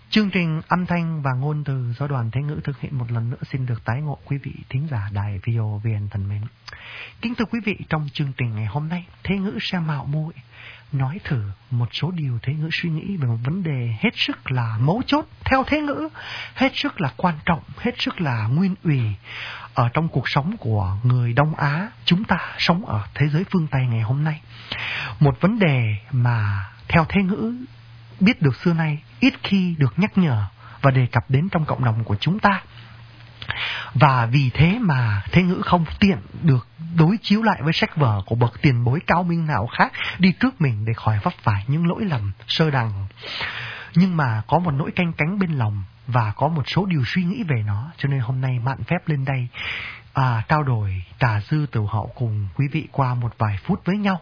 Chương trình âm thanh và ngôn từ do Đoàn Thế Ngữ thực hiện một lần nữa xin được tái ngộ quý vị thính giả đài VOVN thân mến. Kính thưa quý vị, trong chương trình ngày hôm nay, Thế Ngữ sẽ mạo muội nói thử một số điều Thế Ngữ suy nghĩ về một vấn đề hết sức là mấu chốt theo Thế Ngữ, hết sức là quan trọng, hết sức là nguyên ủy ở trong cuộc sống của người Đông Á chúng ta sống ở thế giới phương Tây ngày hôm nay. Một vấn đề mà theo Thế Ngữ biết được xưa nay ít khi được nhắc nhở và đề cập đến trong cộng đồng của chúng ta. Và vì thế mà Thế Ngữ không tiện được đối chiếu lại với sách vở của bậc tiền bối cao minh nào khác đi trước mình để khỏi vấp phải những lỗi lầm sơ đẳng. Nhưng mà có một nỗi canh cánh bên lòng và có một số điều suy nghĩ về nó, cho nên hôm nay mạn phép lên đây trao đổi trà dư tửu hậu cùng quý vị qua một vài phút với nhau.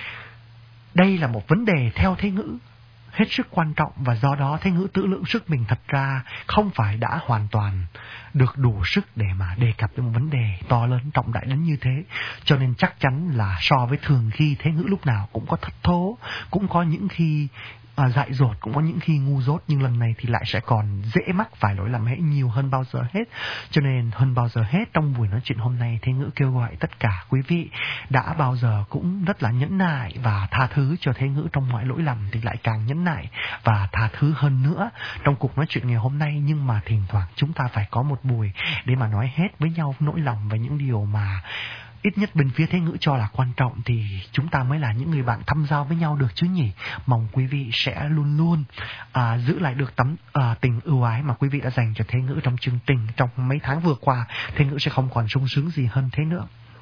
Đây là một vấn đề theo Thế Ngữ hết sức quan trọng, và do đó Thế Ngữ tự lượng sức mình thật ra không phải đã hoàn toàn được đủ sức để mà đề cập đến một vấn đề to lớn trọng đại đến như thế. Cho nên chắc chắn là so với thường khi Thế Ngữ lúc nào cũng có thất thố, cũng có những khi dại dột, cũng có những khi ngu dốt, nhưng lần này thì lại sẽ còn dễ mắc phải lỗi lầm hễ nhiều hơn bao giờ hết. Cho nên hơn bao giờ hết trong buổi nói chuyện hôm nay, Thế Ngữ kêu gọi tất cả quý vị đã bao giờ cũng rất là nhẫn nại và tha thứ cho Thế Ngữ trong mọi lỗi lầm thì lại càng nhẫn nại và tha thứ hơn nữa trong cuộc nói chuyện ngày hôm nay. Nhưng mà thỉnh thoảng chúng ta phải có một buổi để mà nói hết với nhau nỗi lòng và những điều mà ít nhất bên phía Thế Ngữ cho là quan trọng, thì chúng ta mới là những người bạn thăm giao với nhau được chứ nhỉ. Mong quý vị sẽ luôn luôn giữ lại được tấm tình ưu ái mà quý vị đã dành cho Thế Ngữ trong chương trình trong mấy tháng vừa qua. Thế Ngữ sẽ không còn sung sướng gì hơn thế nữa.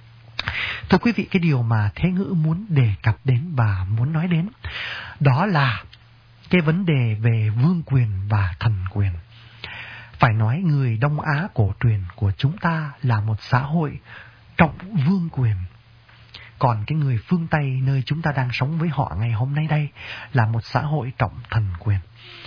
Thưa quý vị, cái điều mà Thế Ngữ muốn đề cập đến và muốn nói đến đó là cái vấn đề về vương quyền và thần quyền. Phải nói người Đông Á cổ truyền của chúng ta là một xã hội trọng vương quyền. Còn cái người phương Tây nơi chúng ta đang sống với họ ngày hôm nay đây là một xã hội trọng thần quyền.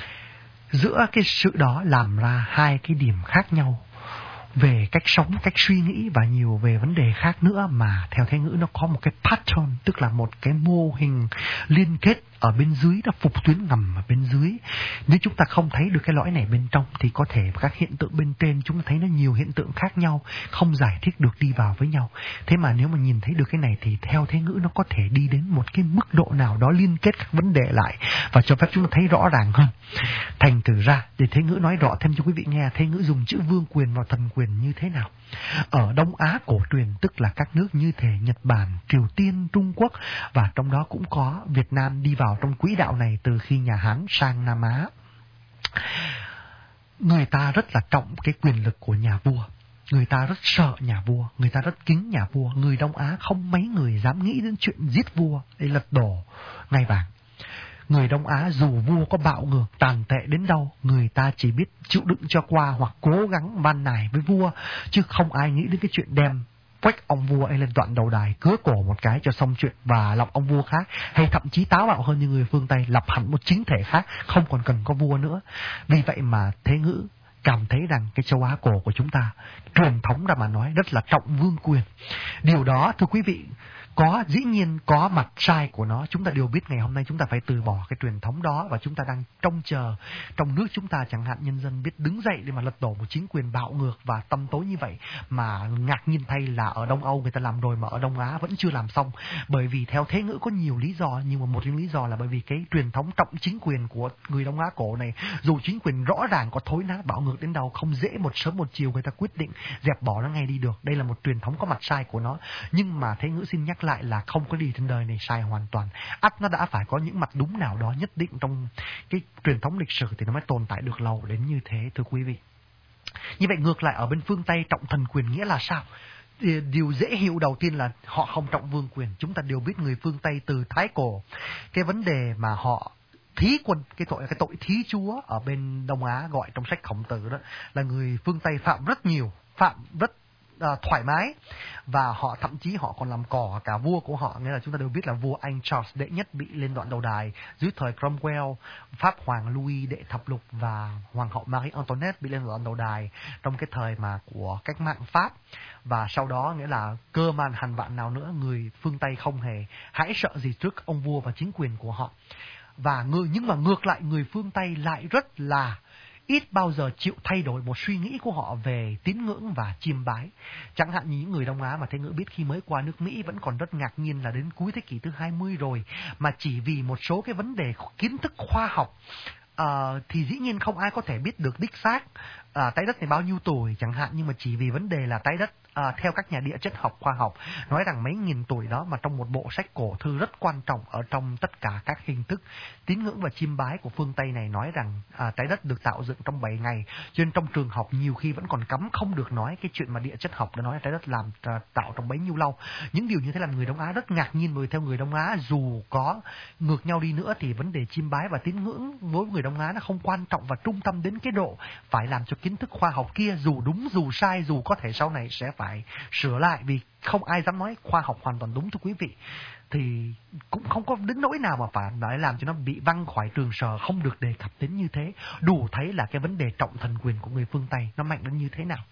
Giữa cái sự đó làm ra hai cái điểm khác nhau về cách sống, cách suy nghĩ và nhiều về vấn đề khác nữa, mà theo Thế Ngữ nó có một cái pattern, tức là một cái mô hình liên kết ở bên dưới, nó phục tuyến ngầm ở bên dưới. Nếu chúng ta không thấy được cái lõi này bên trong thì có thể các hiện tượng bên trên chúng ta thấy nó nhiều hiện tượng khác nhau, không giải thích được đi vào với nhau. Thế mà nếu mà nhìn thấy được cái này thì theo Thế Ngữ nó có thể đi đến một cái mức độ nào đó liên kết các vấn đề lại và cho phép chúng ta thấy rõ ràng hơn. Thành thử ra để Thế Ngữ nói rõ thêm cho quý vị nghe, Thế Ngữ dùng chữ vương quyền và thần quyền như thế nào. Ở Đông Á cổ truyền, tức là các nước như thể Nhật Bản, Triều Tiên, Trung Quốc, và trong đó cũng có Việt Nam đi vào trong quỹ đạo này từ khi nhà Hán sang Nam Á. Người ta rất là trọng cái quyền lực của nhà vua. Người ta rất sợ nhà vua, người ta rất kính nhà vua. Người Đông Á không mấy người dám nghĩ đến chuyện giết vua để lật đổ ngai vàng. Người Đông Á dù vua có bạo ngược tàn tệ đến đâu, người ta chỉ biết chịu đựng cho qua hoặc cố gắng van nài với vua, chứ không ai nghĩ đến cái chuyện đem quách ông vua ấy lên đoạn đầu đài, cứa cổ một cái cho xong chuyện và lọc ông vua khác, hay thậm chí táo bạo hơn như người phương Tây, lập hẳn một chính thể khác, không còn cần có vua nữa. Vì vậy mà Thế Ngữ cảm thấy rằng cái châu Á cổ của chúng ta truyền thống ra mà nói rất là trọng vương quyền. Điều đó thưa quý vị dĩ nhiên có mặt sai của nó. Chúng ta đều biết ngày hôm nay chúng ta phải từ bỏ cái truyền thống đó, và chúng ta đang trông chờ trong nước chúng ta chẳng hạn nhân dân biết đứng dậy để mà lật đổ một chính quyền bạo ngược và tăm tối như vậy. Mà ngạc nhiên thay là ở Đông Âu người ta làm rồi mà ở Đông Á vẫn chưa làm xong. Bởi vì theo Thế Ngữ có nhiều lý do, nhưng mà một trong lý do là bởi vì cái truyền thống trọng chính quyền của người Đông Á cổ này, dù chính quyền rõ ràng có thối nát bạo ngược đến đâu, không dễ một sớm một chiều người ta quyết định dẹp bỏ nó ngay đi được. Đây là một truyền thống có mặt sai của nó. Nhưng mà Thế Ngữ xin nhắc lại là không có gì trên đời này sai hoàn toàn. Nó đã phải có những mặt đúng nào đó nhất định trong cái truyền thống lịch sử thì nó mới tồn tại được lâu đến như thế, thưa quý vị. Như vậy ngược lại ở bên phương Tây, trọng thần quyền nghĩa là sao? Điều dễ hiểu đầu tiên là họ không trọng vương quyền. Chúng ta đều biết người phương Tây từ Thái Cổ, cái vấn đề mà họ thí quân, cái tội thí chúa ở bên Đông Á gọi trong sách Khổng Tử đó, là người phương Tây phạm rất thoải mái, và họ thậm chí họ còn làm cỏ cả vua của họ. Nghĩa là chúng ta đều biết là vua Anh Charles đệ nhất bị lên đoạn đầu đài dưới thời Cromwell, Pháp Hoàng Louis đệ thập lục và Hoàng hậu Marie Antoinette bị lên đoạn đầu đài trong cái thời mà của cách mạng Pháp. Và sau đó nghĩa là cơ man hàng vạn nào nữa, người phương Tây không hề hãi sợ gì trước ông vua và chính quyền của họ. Nhưng mà ngược lại người phương Tây lại rất là ít bao giờ chịu thay đổi một suy nghĩ của họ về tín ngưỡng và chiêm bái. Chẳng hạn như những người Đông Á mà Thế Ngữ biết khi mới qua nước Mỹ vẫn còn rất ngạc nhiên là đến cuối thế kỷ thứ 20 rồi mà chỉ vì một số cái vấn đề kiến thức khoa học thì dĩ nhiên không ai có thể biết được đích xác trái đất này bao nhiêu tuổi chẳng hạn, nhưng mà chỉ vì vấn đề là trái đất theo các nhà địa chất học khoa học nói rằng mấy nghìn tuổi đó, mà trong một bộ sách cổ thư rất quan trọng ở trong tất cả các hình thức tín ngưỡng và chiêm bái của phương Tây này nói rằng trái đất được tạo dựng trong 7 ngày, cho nên trong trường học nhiều khi vẫn còn cấm không được nói cái chuyện mà địa chất học đã nói trái đất làm tạo trong bấy nhiêu lâu. Những điều như thế làm người Đông Á rất ngạc nhiên, bởi theo người Đông Á dù có ngược nhau đi nữa thì vấn đề chiêm bái và tín ngưỡng với người Đông Á nó không quan trọng và trung tâm đến cái độ phải làm cho kiến thức khoa học kia dù đúng dù sai, dù có thể sau này sẽ phải sửa lại, vì không ai dám nói khoa học hoàn toàn đúng thưa quý vị. Thì cũng không có đến nỗi nào mà phải làm cho nó bị văng khỏi trường sở, không được đề cập đến như thế. Đủ thấy là cái vấn đề trọng thần quyền của người phương Tây nó mạnh đến như thế nào.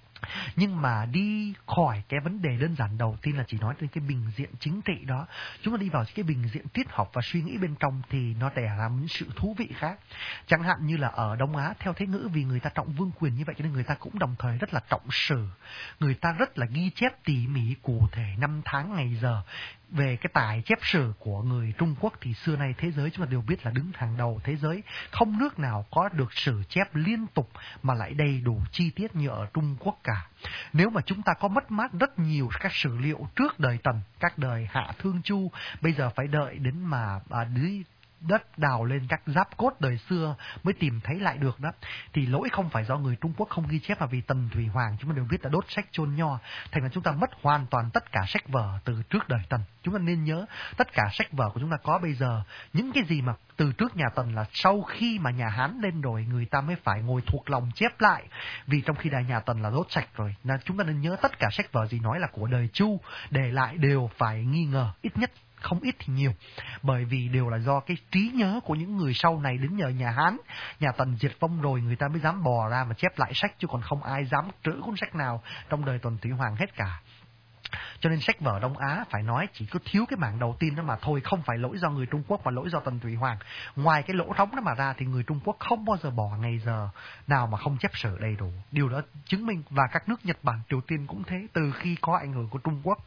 Nhưng mà đi khỏi cái vấn đề đơn giản đầu tiên là chỉ nói đến cái bình diện chính trị đó, chúng ta đi vào cái bình diện triết học và suy nghĩ bên trong thì nó đẻ ra những sự thú vị khác. Chẳng hạn như là ở Đông Á theo Thế Ngữ, vì người ta trọng vương quyền như vậy cho nên người ta cũng đồng thời rất là trọng sử. Người ta rất là ghi chép tỉ mỉ cụ thể năm tháng ngày giờ. Về cái tài chép sử của người Trung Quốc thì xưa nay thế giới chúng ta đều biết là đứng hàng đầu thế giới. Không nước nào có được sử chép liên tục mà lại đầy đủ chi tiết như ở Trung Quốc cả. Nếu mà chúng ta có mất mát rất nhiều các sử liệu trước đời Tần, các đời Hạ Thương Chu, bây giờ phải đợi đến mà dưới đất đào lên các giáp cốt đời xưa mới tìm thấy lại được đó, thì lỗi không phải do người Trung Quốc không ghi chép mà vì Tần Thủy Hoàng chúng ta đều biết là đốt sách chôn nho, thành ra chúng ta mất hoàn toàn tất cả sách vở từ trước đời Tần. Chúng ta nên nhớ tất cả sách vở của chúng ta có bây giờ, những cái gì mà từ trước nhà Tần là sau khi mà nhà Hán lên rồi người ta mới phải ngồi thuộc lòng chép lại, vì trong khi đại nhà Tần là đốt sạch rồi. Nên chúng ta nên nhớ tất cả sách vở gì nói là của đời Chu để lại đều phải nghi ngờ, ít nhất không ít thì nhiều, bởi vì đều là do cái trí nhớ của những người sau này đến nhờ nhà Hán, nhà Tần diệt vong rồi người ta mới dám bò ra mà chép lại sách, chứ còn không ai dám trữ cuốn sách nào trong đời Tần Thủy Hoàng hết cả. Cho nên sách vở Đông Á phải nói chỉ có thiếu cái mảng đầu tiên đó mà thôi, không phải lỗi do người Trung Quốc mà lỗi do Tần Thủy Hoàng. Ngoài cái lỗ trống đó mà ra thì người Trung Quốc không bao giờ bỏ ngày giờ nào mà không chép sử đầy đủ. Điều đó chứng minh, và các nước Nhật Bản, Triều Tiên cũng thế, từ khi có ảnh hưởng của Trung Quốc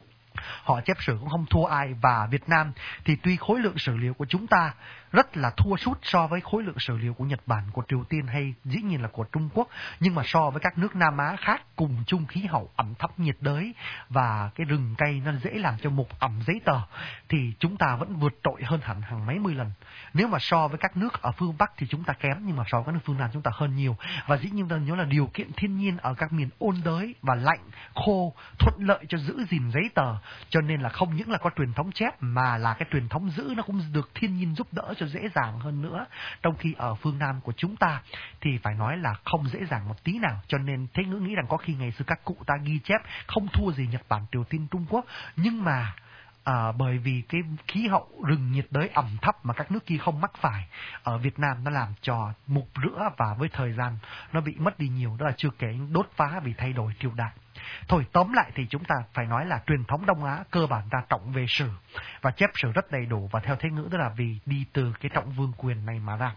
họ chép sử cũng không thua ai. Và Việt Nam thì tuy khối lượng sử liệu của chúng ta rất là thua sút so với khối lượng sử liệu của Nhật Bản, của Triều Tiên hay dĩ nhiên là của Trung Quốc, nhưng mà so với các nước Nam Á khác cùng chung khí hậu ẩm thấp nhiệt đới và cái rừng cây nó dễ làm cho mục ẩm giấy tờ thì chúng ta vẫn vượt trội hơn hẳn hàng mấy mươi lần. Nếu mà so với các nước ở phương Bắc thì chúng ta kém, nhưng mà so với các nước phương Nam chúng ta hơn nhiều. Và dĩ nhiên ta nhớ là điều kiện thiên nhiên ở các miền ôn đới và lạnh khô thuận lợi cho giữ gìn giấy tờ, cho nên là không những là có truyền thống chép mà là cái truyền thống giữ nó cũng được thiên nhiên giúp đỡ cho dễ dàng hơn nữa. Trong khi ở phương Nam của chúng ta thì phải nói là không dễ dàng một tí nào. Cho nên Thế Ngữ nghĩ rằng có khi ngày xưa các cụ ta ghi chép không thua gì Nhật Bản, Triều Tiên, Trung Quốc, nhưng mà bởi vì cái khí hậu rừng nhiệt đới ẩm thấp mà các nước kia không mắc phải, ở Việt Nam nó làm cho mục rữa và với thời gian nó bị mất đi nhiều, đó là chưa kể đốt phá vì thay đổi triều đại. Thôi tóm lại thì chúng ta phải nói là truyền thống Đông Á cơ bản ta trọng về sử và chép sử rất đầy đủ, và theo Thế Ngữ đó là vì đi từ cái trọng vương quyền này mà ra.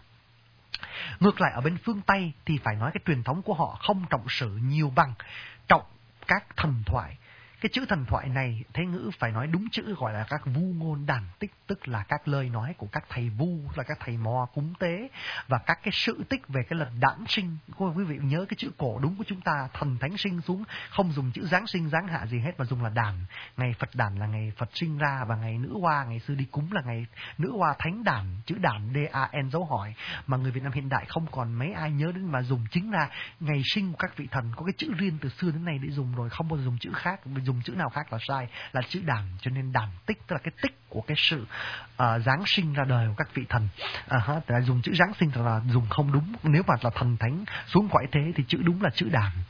Ngược lại ở bên phương Tây thì phải nói cái truyền thống của họ không trọng sử nhiều bằng, trọng các thần thoại. Cái chữ thần thoại này Thế Ngữ phải nói đúng chữ gọi là các vu ngôn đàn tích, tức là các lời nói của các thầy vu, là các thầy mò cúng tế, và các cái sự tích về cái lần đản sinh. Quý vị nhớ cái chữ cổ đúng của chúng ta, thần thánh sinh xuống, không dùng chữ giáng sinh giáng hạ gì hết mà dùng là đản. Ngày Phật đản là ngày Phật sinh ra, và ngày nữ hoa ngày xưa đi cúng là ngày nữ hoa thánh đản, chữ đản D-A-N dấu hỏi, mà người Việt Nam hiện đại không còn mấy ai nhớ đến, mà dùng chính là ngày sinh của các vị thần, có cái chữ riêng từ xưa đến nay để dùng rồi, không bao giờ dùng chữ khác, dùng chữ nào khác là sai, là chữ đản. Cho nên đản tích tức là cái tích của cái sự giáng sinh ra đời của các vị thần. Dùng chữ giáng sinh là dùng không đúng, nếu mà là thần thánh xuống cõi thế thì chữ đúng là chữ đản.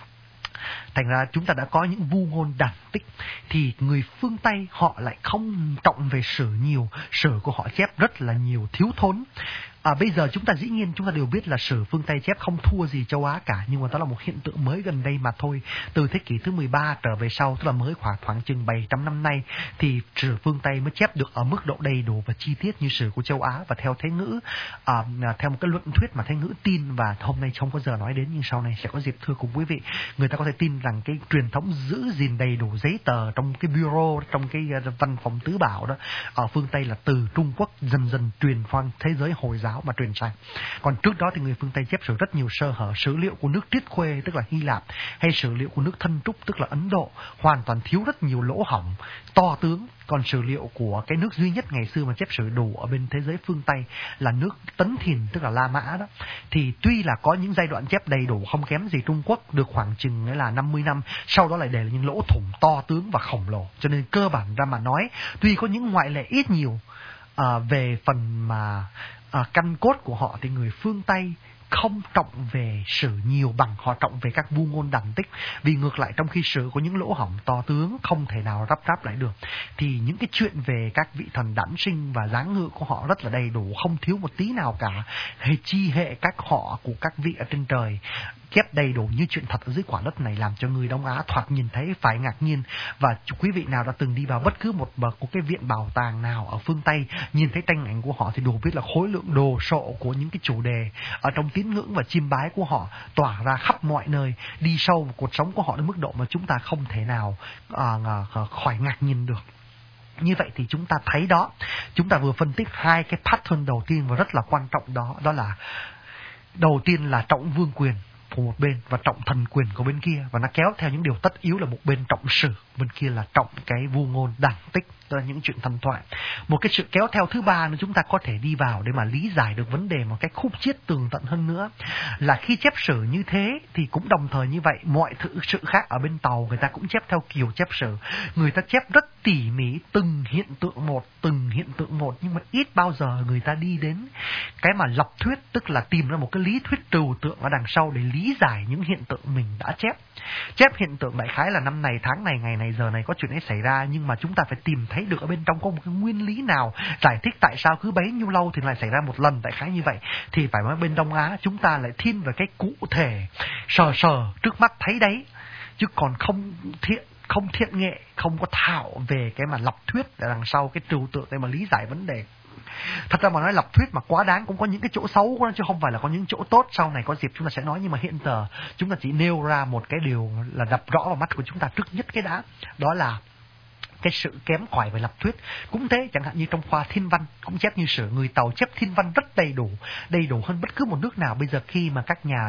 Thành ra chúng ta đã có những vu ngôn đản tích, thì người phương Tây họ lại không trọng về sử nhiều, sử của họ chép rất là nhiều thiếu thốn. Bây giờ chúng ta dĩ nhiên chúng ta đều biết là sử phương Tây chép không thua gì châu Á cả, nhưng mà đó là một hiện tượng mới gần đây mà thôi. Từ thế kỷ thứ 13 trở về sau, tức là mới khoảng chừng 700 năm nay, thì sử phương Tây mới chép được ở mức độ đầy đủ và chi tiết như sử của châu Á. Và theo Thế Ngữ, theo một cái luận thuyết mà Thế Ngữ tin, và hôm nay không có giờ nói đến nhưng sau này sẽ có dịp thưa cùng quý vị, người ta có thể tin rằng cái truyền thống giữ gìn đầy đủ giấy tờ trong cái bureau, trong cái văn phòng tứ bảo đó ở phương Tây là từ Trung Quốc dần dần truyền sang thế giới Hồi giáo mà truyền sang. Còn trước đó thì người phương Tây chép sử rất nhiều sơ hở. Sử liệu của nước Triết Khuê tức là Hy Lạp, hay sử liệu của nước Thân Trúc tức là Ấn Độ hoàn toàn thiếu rất nhiều lỗ hổng to tướng. Còn sử liệu của cái nước duy nhất ngày xưa mà chép sử đủ ở bên thế giới phương Tây là nước Tấn Thiền tức là La Mã đó, thì tuy là có những giai đoạn chép đầy đủ không kém gì Trung Quốc được khoảng chừng là 50 năm, sau đó lại để là những lỗ thủng to tướng và khổng lồ. Cho nên cơ bản ra mà nói, tuy có những ngoại lệ ít nhiều về phần mà căn cốt của họ, thì người phương Tây không trọng về sử nhiều bằng họ trọng về các vu ngôn đẳng tích. Vì ngược lại, trong khi sử có những lỗ hổng to tướng không thể nào ráp lại được, thì những cái chuyện về các vị thần đản sinh và dáng ngự của họ rất là đầy đủ, không thiếu một tí nào cả. Chi hệ các họ của các vị ở trên trời chép đầy đủ như chuyện thật ở dưới quả đất này, làm cho người Đông Á thoạt nhìn thấy phải ngạc nhiên. Và quý vị nào đã từng đi vào bất cứ một cái viện bảo tàng nào ở phương Tây, nhìn thấy tranh ảnh của họ thì đủ biết là khối lượng đồ sộ của những cái chủ đề ở trong tín ngưỡng và chiêm bái của họ tỏa ra khắp mọi nơi, đi sâu vào cuộc sống của họ đến mức độ mà chúng ta không thể nào khỏi ngạc nhiên được. Như vậy thì chúng ta thấy đó, chúng ta vừa phân tích hai cái pattern đầu tiên và rất là quan trọng đó. Đó là đầu tiên là trọng vương quyền của một bên và trọng thần quyền của bên kia, và nó kéo theo những điều tất yếu là một bên trọng sử, bên kia là trọng cái vu ngôn đẳng tích, tức là những chuyện thần thoại. Một cái sự kéo theo thứ ba nữa chúng ta có thể đi vào để mà lý giải được vấn đề một cách khúc chiết tường tận hơn nữa, là khi chép sử như thế thì cũng đồng thời như vậy, mọi sự khác ở bên Tàu người ta cũng chép theo kiểu chép sử. Người ta chép rất tỉ mỉ từng hiện tượng một, nhưng mà ít bao giờ người ta đi đến cái mà lập thuyết, tức là tìm ra một cái lý thuyết trừu tượng ở đằng sau để lý giải những hiện tượng mình đã chép. Chép hiện tượng đại khái là năm này, tháng này, ngày này, giờ này có chuyện ấy xảy ra, nhưng mà chúng ta phải tìm thấy được ở bên trong có một cái nguyên lý nào giải thích tại sao cứ bấy nhiêu lâu thì lại xảy ra một lần đại khái như vậy. Thì phải nói bên Đông Á chúng ta lại thiên về cái cụ thể, sờ trước mắt thấy đấy, chứ còn không thiện nghệ, không có thạo về cái mà lập thuyết ở đằng sau cái trừu tượng để mà lý giải vấn đề. Thật ra mà nói lập thuyết mà quá đáng cũng có những cái chỗ xấu của nó, chứ không phải là có những chỗ tốt. Sau này có dịp chúng ta sẽ nói, nhưng mà hiện giờ chúng ta chỉ nêu ra một cái điều là đập rõ vào mắt của chúng ta trước nhất cái đã, đó là cái sự kém cỏi về lập thuyết. Cũng thế, chẳng hạn như trong khoa thiên văn cũng chép như sử, người Tàu chép thiên văn rất đầy đủ hơn bất cứ một nước nào. Bây giờ khi mà các nhà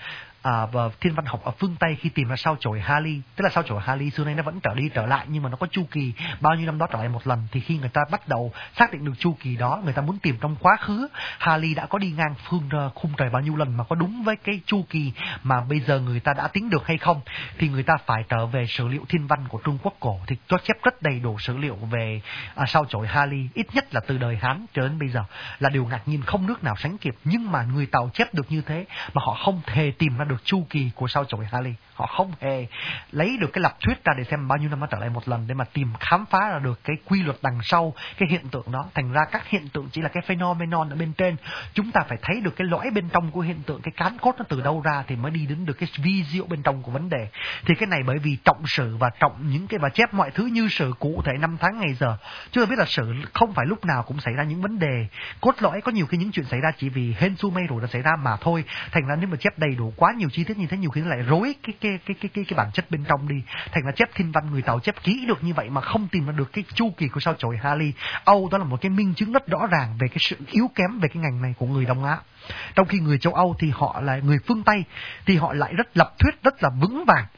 và thiên văn học ở phương Tây khi tìm ra sao chổi Halley, tức là sao chổi Halley xưa nay nó vẫn trở lại, nhưng mà nó có chu kỳ bao nhiêu năm đó trở lại một lần, thì khi người ta bắt đầu xác định được chu kỳ đó, người ta muốn tìm trong quá khứ Halley đã có đi ngang khung trời bao nhiêu lần mà có đúng với cái chu kỳ mà bây giờ người ta đã tính được hay không, thì người ta phải trở về sử liệu thiên văn của Trung Quốc cổ, thì cho chép rất đầy đủ sử liệu về sao chổi Halley, ít nhất là từ đời Hán cho đến bây giờ, là điều ngạc nhiên không nước nào sánh kịp. Nhưng mà người Tàu chép được như thế mà họ không thể tìm ra được chu kỳ của sao chổi Halley, họ không hề lấy được cái lập thuyết ra để xem bao nhiêu năm nó trở lại một lần để mà tìm khám phá ra được cái quy luật đằng sau cái hiện tượng đó. Thành ra các hiện tượng chỉ là cái phenomenon ở bên trên, chúng ta phải thấy được cái lõi bên trong của hiện tượng, cái cán cốt nó từ đâu ra thì mới đi đến được cái vi diệu bên trong của vấn đề. Thì cái này bởi vì trọng sử và trọng những cái và chép mọi thứ như sử cụ thể năm tháng ngày giờ, chứ tôi biết là sử không phải lúc nào cũng xảy ra những vấn đề cốt lõi, có nhiều khi những chuyện xảy ra chỉ vì hên xui may rủi đã xảy ra mà thôi. Thành ra nếu mà chép đầy đủ quá nhiều chi tiết như thế, nhiều khi nó lại rối cái bản chất bên trong đi. Thành ra chép thiên văn người Tàu chép kỹ được như vậy mà không tìm ra được cái chu kỳ của sao chổi Halley. Đó là một cái minh chứng rất rõ ràng về cái sự yếu kém về cái ngành này của người Đông Á. Trong khi người châu Âu thì họ là người phương Tây, thì họ lại rất lập thuyết rất là vững vàng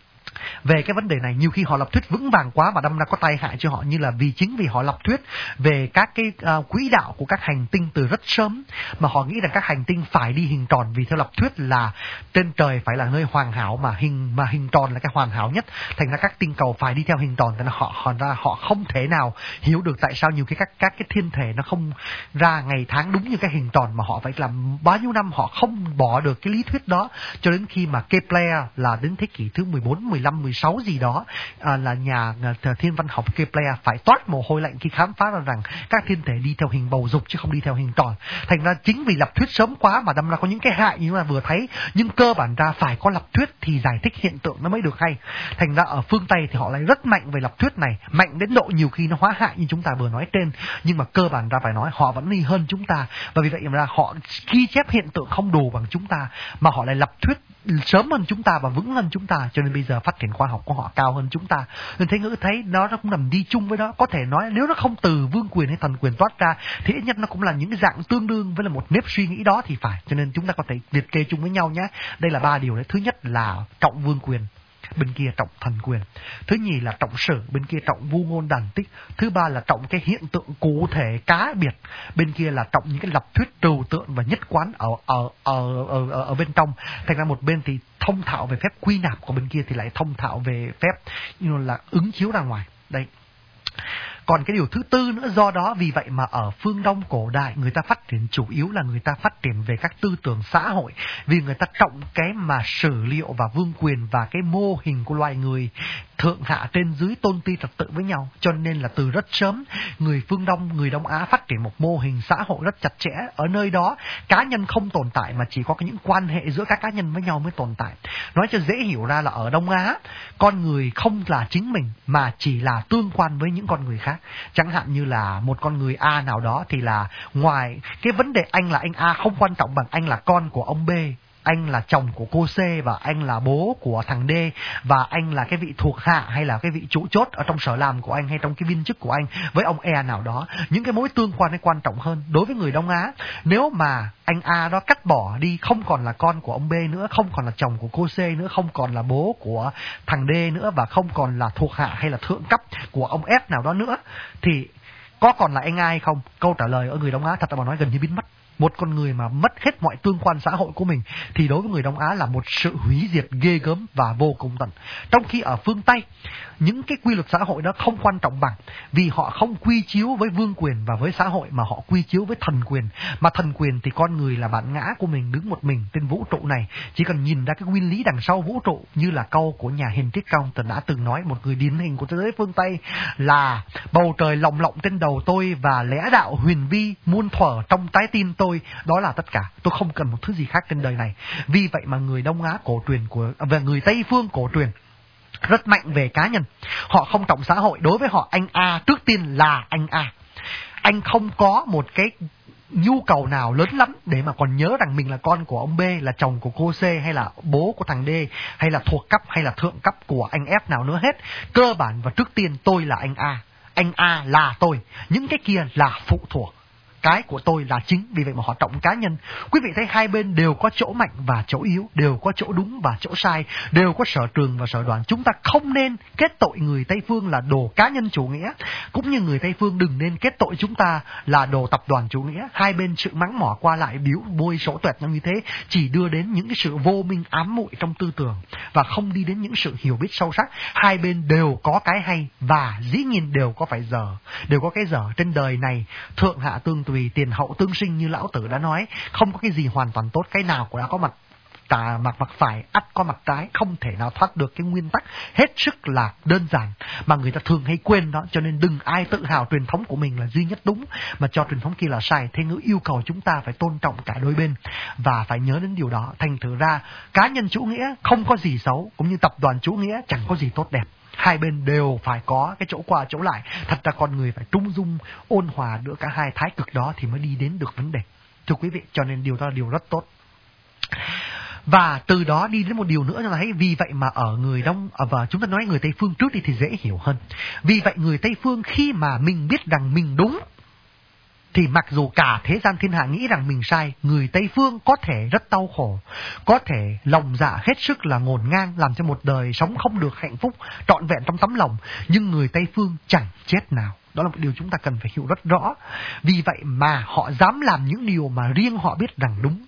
về cái vấn đề này. Nhiều khi họ lập thuyết vững vàng quá mà đâm ra có tai hại cho họ, như là chính vì họ lập thuyết về các cái quỹ đạo của các hành tinh từ rất sớm, mà họ nghĩ rằng các hành tinh phải đi hình tròn, vì theo lập thuyết là trên trời phải là nơi hoàn hảo, mà hình tròn là cái hoàn hảo nhất. Thành ra các tinh cầu phải đi theo hình tròn, nên họ không thể nào hiểu được tại sao nhiều khi các cái thiên thể nó không ra ngày tháng đúng như cái hình tròn, mà họ phải làm bao nhiêu năm họ không bỏ được cái lý thuyết đó, cho đến khi mà Kepler là đến thế kỷ thứ 14, 15 15, 16 gì đó, là nhà thiên văn học Kepler phải toát mồ hôi lạnh khi khám phá ra rằng các thiên thể đi theo hình bầu dục chứ không đi theo hình tròn. Thành ra chính vì lập thuyết sớm quá mà đâm ra có những cái hại như là vừa thấy, nhưng cơ bản ra phải có lập thuyết thì giải thích hiện tượng nó mới được hay. Thành ra ở phương Tây thì họ lại rất mạnh về lập thuyết này, mạnh đến độ nhiều khi nó hóa hại như chúng ta vừa nói trên, nhưng mà cơ bản ra phải nói họ vẫn đi hơn chúng ta, và vì vậy mà họ ghi chép hiện tượng không đủ bằng chúng ta, mà họ lại lập thuyết sớm hơn chúng ta và vững hơn chúng ta, cho nên bây giờ phát triển khoa học của họ cao hơn chúng ta. Nên Thế Ngữ thấy nó cũng nằm đi chung với đó. Có thể nói nếu nó không từ vương quyền hay thần quyền toát ra thì ít nhất nó cũng là những cái dạng tương đương với là một nếp suy nghĩ đó thì phải. Cho nên chúng ta có thể liệt kê chung với nhau nhé. Đây là 3 điều đấy. Thứ nhất là trọng vương quyền, bên kia trọng thần quyền. Thứ nhì là trọng sử, bên kia trọng vu ngôn đàn tích. Thứ ba là trọng cái hiện tượng cụ thể cá biệt, bên kia là trọng những cái lập thuyết trừu tượng và nhất quán ở bên trong. Thành ra một bên thì thông thạo về phép quy nạp, còn bên kia thì lại thông thạo về phép là ứng chiếu ra ngoài. Đây. Còn cái điều thứ tư nữa, do đó vì vậy mà ở phương Đông cổ đại người ta phát triển chủ yếu là người ta phát triển về các tư tưởng xã hội, vì người ta trọng cái mà sử liệu và vương quyền và cái mô hình của loài người thượng hạ trên dưới tôn ti trật tự với nhau. Cho nên là từ rất sớm người phương Đông, người Đông Á phát triển một mô hình xã hội rất chặt chẽ. Ở nơi đó cá nhân không tồn tại mà chỉ có những quan hệ giữa các cá nhân với nhau mới tồn tại. Nói cho dễ hiểu ra là ở Đông Á con người không là chính mình mà chỉ là tương quan với những con người khác. Chẳng hạn như là một con người A nào đó thì là ngoài cái vấn đề anh là anh A không quan trọng bằng anh là con của ông B, anh là chồng của cô C, và anh là bố của thằng D, và anh là cái vị thuộc hạ hay là cái vị chủ chốt ở trong sở làm của anh hay trong cái viên chức của anh với ông E nào đó. Những cái mối tương quan ấy quan trọng hơn. Đối với người Đông Á, nếu mà anh A đó cắt bỏ đi, không còn là con của ông B nữa, không còn là chồng của cô C nữa, không còn là bố của thằng D nữa, và không còn là thuộc hạ hay là thượng cấp của ông F nào đó nữa, thì có còn là anh A hay không? Câu trả lời ở người Đông Á thật là mà nói gần như biến mất. Một con người mà mất hết mọi tương quan xã hội của mình thì đối với người Đông Á là một sự hủy diệt ghê gớm và vô cùng tận. Trong khi ở phương Tây, những cái quy luật xã hội đó không quan trọng bằng, vì họ không quy chiếu với vương quyền và với xã hội mà họ quy chiếu với thần quyền. Mà thần quyền thì con người là bản ngã của mình đứng một mình trên vũ trụ này, chỉ cần nhìn ra cái nguyên lý đằng sau vũ trụ, như là câu của nhà hiền triết Cao đã từng nói, một người điển hình của thế giới phương Tây, là bầu trời lồng lộng trên đầu tôi và lẽ đạo huyền vi muôn thuở trong trái tim tôi. Đó là tất cả, tôi không cần một thứ gì khác trên đời này. Vì vậy mà người Đông Á cổ truyền và người Tây phương cổ truyền rất mạnh về cá nhân. Họ không trọng xã hội. Đối với họ, anh A trước tiên là anh A. Anh không có một cái nhu cầu nào lớn lắm để mà còn nhớ rằng mình là con của ông B, là chồng của cô C, hay là bố của thằng D, hay là thuộc cấp hay là thượng cấp của anh F nào nữa hết. Cơ bản và trước tiên tôi là anh A. Anh A là tôi. Những cái kia là phụ thuộc. Cái của tôi là chính. Vì vậy mà họ trọng cá nhân. Quý vị thấy hai bên đều có chỗ mạnh và chỗ yếu, đều có chỗ đúng và chỗ sai, đều có sở trường và sở đoàn. Chúng ta không nên kết tội người Tây phương là đồ cá nhân chủ nghĩa, cũng như người Tây phương đừng nên kết tội chúng ta là đồ tập đoàn chủ nghĩa. Hai bên sự mắng mỏ qua lại, biểu bôi sổ tuẹt như thế chỉ đưa đến những cái sự vô minh ám muội trong tư tưởng và không đi đến những sự hiểu biết sâu sắc. Hai bên đều có cái hay và dĩ nhiên đều có phải dở, đều có cái dở. Trên đời này thượng hạ tương tùy, tiền hậu tương sinh như lão tử đã nói, không có cái gì hoàn toàn tốt, cái nào cũng đã có mặt mặt phải ắt có mặt trái, không thể nào thoát được cái nguyên tắc hết sức là đơn giản mà người ta thường hay quên đó. Cho nên đừng ai tự hào truyền thống của mình là duy nhất đúng mà cho truyền thống kia là sai. Thế Ngữ yêu cầu chúng ta phải tôn trọng cả đôi bên và phải nhớ đến điều đó. Thành thử ra cá nhân chủ nghĩa không có gì xấu, cũng như tập đoàn chủ nghĩa chẳng có gì tốt đẹp. Hai bên đều phải có cái chỗ qua chỗ lại. Thật ra con người phải trung dung ôn hòa giữa cả hai thái cực đó thì mới đi đến được vấn đề. Thưa quý vị, cho nên điều đó là điều rất tốt. Và từ đó đi đến một điều nữa là thấy, vì vậy mà ở người Đông, và chúng ta nói người Tây phương trước đi thì dễ hiểu hơn. Vì vậy người Tây phương khi mà mình biết rằng mình đúng thì mặc dù cả thế gian thiên hạ nghĩ rằng mình sai, người Tây phương có thể rất đau khổ, có thể lòng dạ hết sức là ngổn ngang, làm cho một đời sống không được hạnh phúc trọn vẹn trong tấm lòng, nhưng người Tây phương chẳng chết nào. Đó là một điều chúng ta cần phải hiểu rất rõ. Vì vậy mà họ dám làm những điều mà riêng họ biết rằng đúng.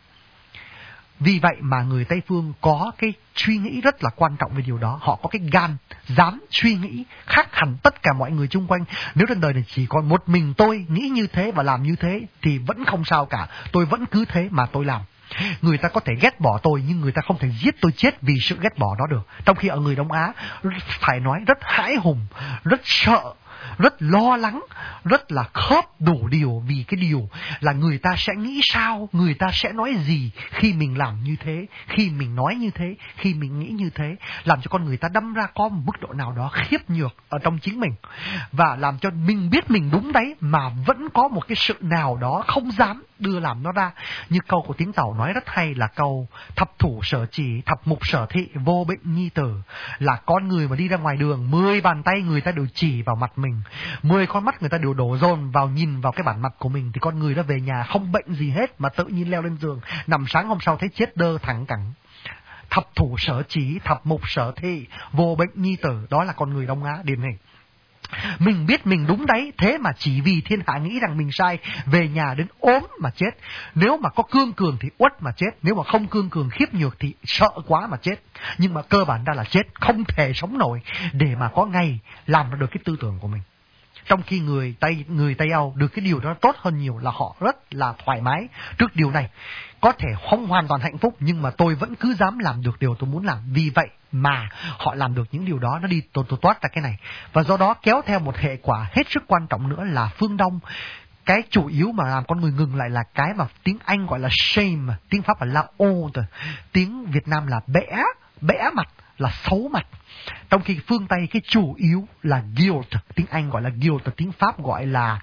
Vì vậy mà người Tây phương có cái suy nghĩ rất là quan trọng về điều đó. Họ có cái gan dám suy nghĩ khác hẳn tất cả mọi người chung quanh. Nếu trên đời này chỉ còn một mình tôi nghĩ như thế và làm như thế thì vẫn không sao cả, tôi vẫn cứ thế mà tôi làm. Người ta có thể ghét bỏ tôi nhưng người ta không thể giết tôi chết vì sự ghét bỏ đó được. Trong khi ở người Đông Á phải nói rất hãi hùng, rất sợ, rất lo lắng, rất là khớp đủ điều, vì cái điều là người ta sẽ nghĩ sao, người ta sẽ nói gì khi mình làm như thế, khi mình nói như thế, khi mình nghĩ như thế, làm cho con người ta đâm ra có một mức độ nào đó khiếp nhược ở trong chính mình, và làm cho mình biết mình đúng đấy mà vẫn có một cái sự nào đó không dám đưa làm nó ra. Như câu của tiếng Tàu nói rất hay là câu thập thủ sở chỉ, thập mục sở thị, vô bệnh nhi tử. Là con người mà đi ra ngoài đường, 10 bàn tay người ta đều chỉ vào mặt mình, 10 con mắt người ta đều đổ dồn vào nhìn vào cái bản mặt của mình, thì con người đó về nhà không bệnh gì hết mà tự nhiên leo lên giường, nằm sáng hôm sau thấy chết đơ thẳng cẳng. Thập thủ sở chỉ, thập mục sở thị, vô bệnh nhi tử, đó là con người Đông Á điển hình. Mình biết mình đúng đấy, thế mà chỉ vì thiên hạ nghĩ rằng mình sai, về nhà đến ốm mà chết. Nếu mà có cương cường thì uất mà chết, nếu mà không cương cường khiếp nhược thì sợ quá mà chết. Nhưng mà cơ bản ra là chết, không thể sống nổi để mà có ngày làm được cái tư tưởng của mình. Trong khi người Tây Âu được cái điều đó tốt hơn nhiều là họ rất là thoải mái trước điều này. Có thể không hoàn toàn hạnh phúc nhưng mà tôi vẫn cứ dám làm được điều tôi muốn làm. Vì vậy mà họ làm được những điều đó, nó đi toát ra cái này. Và do đó kéo theo một hệ quả hết sức quan trọng nữa là phương Đông. Cái chủ yếu mà làm con người ngừng lại là cái mà tiếng Anh gọi là shame, tiếng Pháp là honte, tiếng Việt Nam là bẽ mặt, là xấu mặt. Trong khi phương Tây cái chủ yếu là guilt, tiếng Anh gọi là guilt, tiếng Pháp gọi là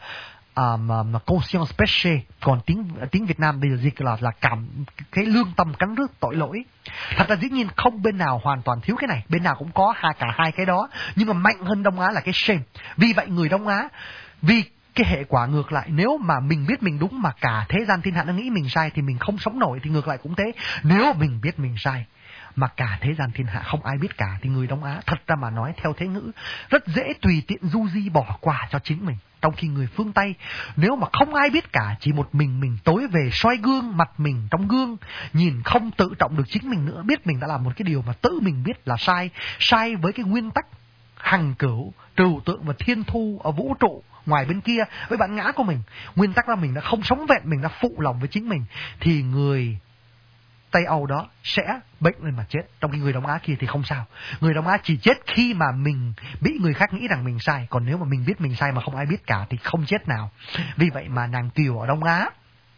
conscience péché, còn tiếng Việt Nam bây giờ dịch là cái lương tâm cắn rứt tội lỗi. Thật ra dĩ nhiên không bên nào hoàn toàn thiếu cái này, bên nào cũng có cả hai cái đó, nhưng mà mạnh hơn Đông Á là cái shame. Vì vậy người Đông Á, vì cái hệ quả ngược lại, nếu mà mình biết mình đúng mà cả thế gian thiên hạ nó nghĩ mình sai thì mình không sống nổi, thì ngược lại cũng thế. Nếu mình biết mình sai mà cả thế gian thiên hạ không ai biết cả thì người Đông Á thật ra mà nói theo thế ngữ rất dễ tùy tiện du di bỏ qua cho chính mình. Trong khi người phương Tây, nếu mà không ai biết cả, chỉ một mình tối về soi gương mặt mình trong gương, nhìn không tự trọng được chính mình nữa, biết mình đã làm một cái điều mà tự mình biết là sai với cái nguyên tắc hằng cửu, trừu tượng và thiên thu ở vũ trụ ngoài bên kia với bản ngã của mình, nguyên tắc là mình đã không sống vẹn, mình đã phụ lòng với chính mình, thì người Tây Âu đó sẽ bệnh lên mà chết. Trong khi người Đông Á kia thì không sao. Người Đông Á chỉ chết khi mà mình bị người khác nghĩ rằng mình sai. Còn nếu mà mình biết mình sai mà không ai biết cả thì không chết nào. Vì vậy mà nàng Kiều ở Đông Á